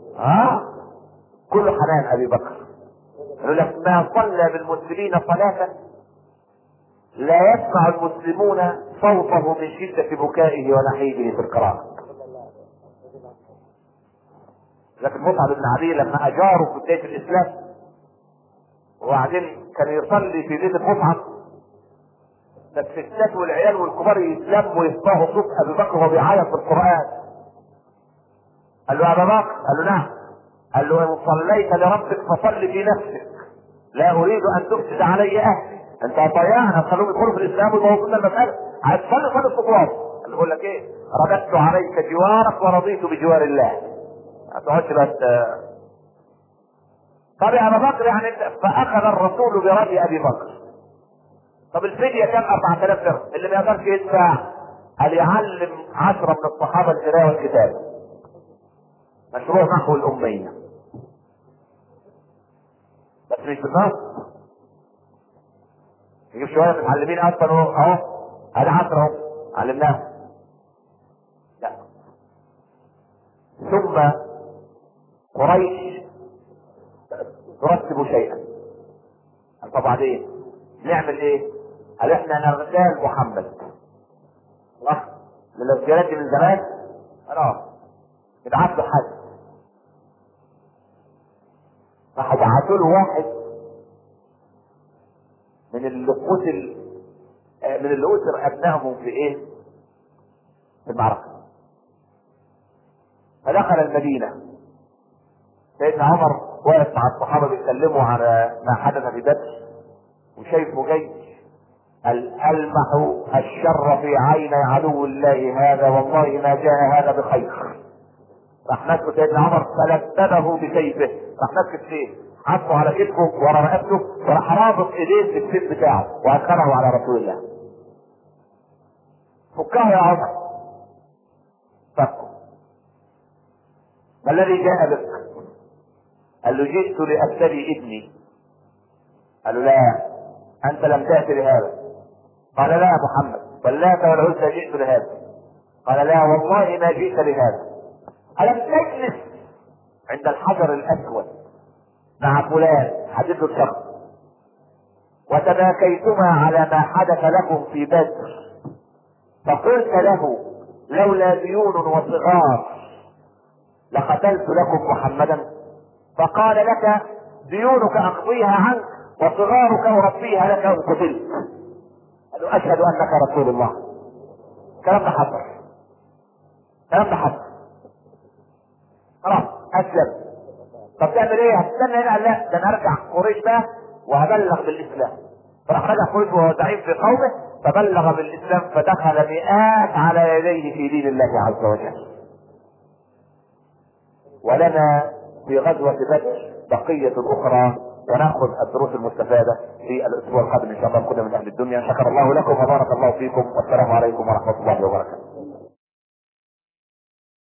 كله حنان ابي بكر. يقول لك ما صلى بالمسلمين صلاه لا يسمع المسلمون صوته من شده بكائه ونحيبه في القراءه. لكن مصعب بن عدي لما اجاره في بدايه الاسلام وبعدين كان يصلي في بيت مصعب، الستات والعيال والكبار يسلموا ويسمعوا صوت ابي بكر وهو بيعيط بالقران. قال له يا ابا بكر؟ قال له نعم. قال له ان صليت لربك فصل في نفسك، لا اريد ان تفسد علي اهلي. انت طيعنا تخلوهم يدخلوا في الاسلام ويبوظوا المساله، عايز تصلي صلي الخطوات. قال له بقول لك ايه؟ رددت عليك جوارك ورضيت بجوار الله. ما تقعدش بس. طب يا ابا بكر يعني فاخذ الرسول برأي ابي بكر. طب الفدية كام؟ 4000 درهم. اللي ما يقدرش يدفع قال يعلم 10 من الصحابة القراءة والكتابة. مشروع نحو الأمية. بس مش بالنص. يجيب شوية متعلمين أصلا أهو. هذا 10 أهو علمناهم. لا. ثم قريش ترتب شيئا. طب بعدين نعمل ايه؟ قال احنا نغتال محمد. صح؟ للرجالات من زمان خلاص ابعت له حد. راح بعتوا له واحد من اللي قتل، من اللي قتل ابنائهم في ايه؟ في المعركه. فدخل المدينه. سيدنا عمر واقف مع الصحابه بيتكلموا على ما حدث في بدر وشايفه جاي. ألمح الشر في عيني عدو الله هذا والله ما جاء هذا بخير. راح ماسكه سيدنا عمر فلببه بسيفه، راح ماسك السيف حطه على كتفه ورا رقبته وراح رابط ايديه بالسيف بتاعه وادخله على رسول الله. فكه يا عمر. فكه. ما الذي جاء بك؟ قال له جئت لأبتلي ابني. قال له لا انت لم تأتي لهذا. قال لا يا محمد واللات والعزى جئت لهذا. قال لا والله ما جئت لهذا. ألم تجلس عند الحجر الأسود مع فلان حدث الشخص وتباكيتما على ما حدث لكم في بدر فقلت له لولا ديون وصغار لقتلت لكم محمدا؟ فقال لك ديونك أقضيها عنك وصغارك أربيها لك إن قتلت. قالوا أشهد أنك رسول الله. الكلام ده حصل. الكلام ده حصل. خلاص أسلم. طب تعمل إيه؟ هتستنى هنا؟ لا ده أنا أرجع قريش بقى وهبلغ بالإسلام. فراح رجع قريش وهو زعيم في قومه فبلغ بالإسلام فدخل مئات على يديه في دين الله عز وجل. ولنا في غزوة بدر بقية أخرى ونأخذ الدروس المستفادة في الأسبوع القادم إن شاء الله. كنا من أهل الدنيا. شكر الله لكم وبارك الله فيكم والسلام عليكم ورحمة الله وبركاته.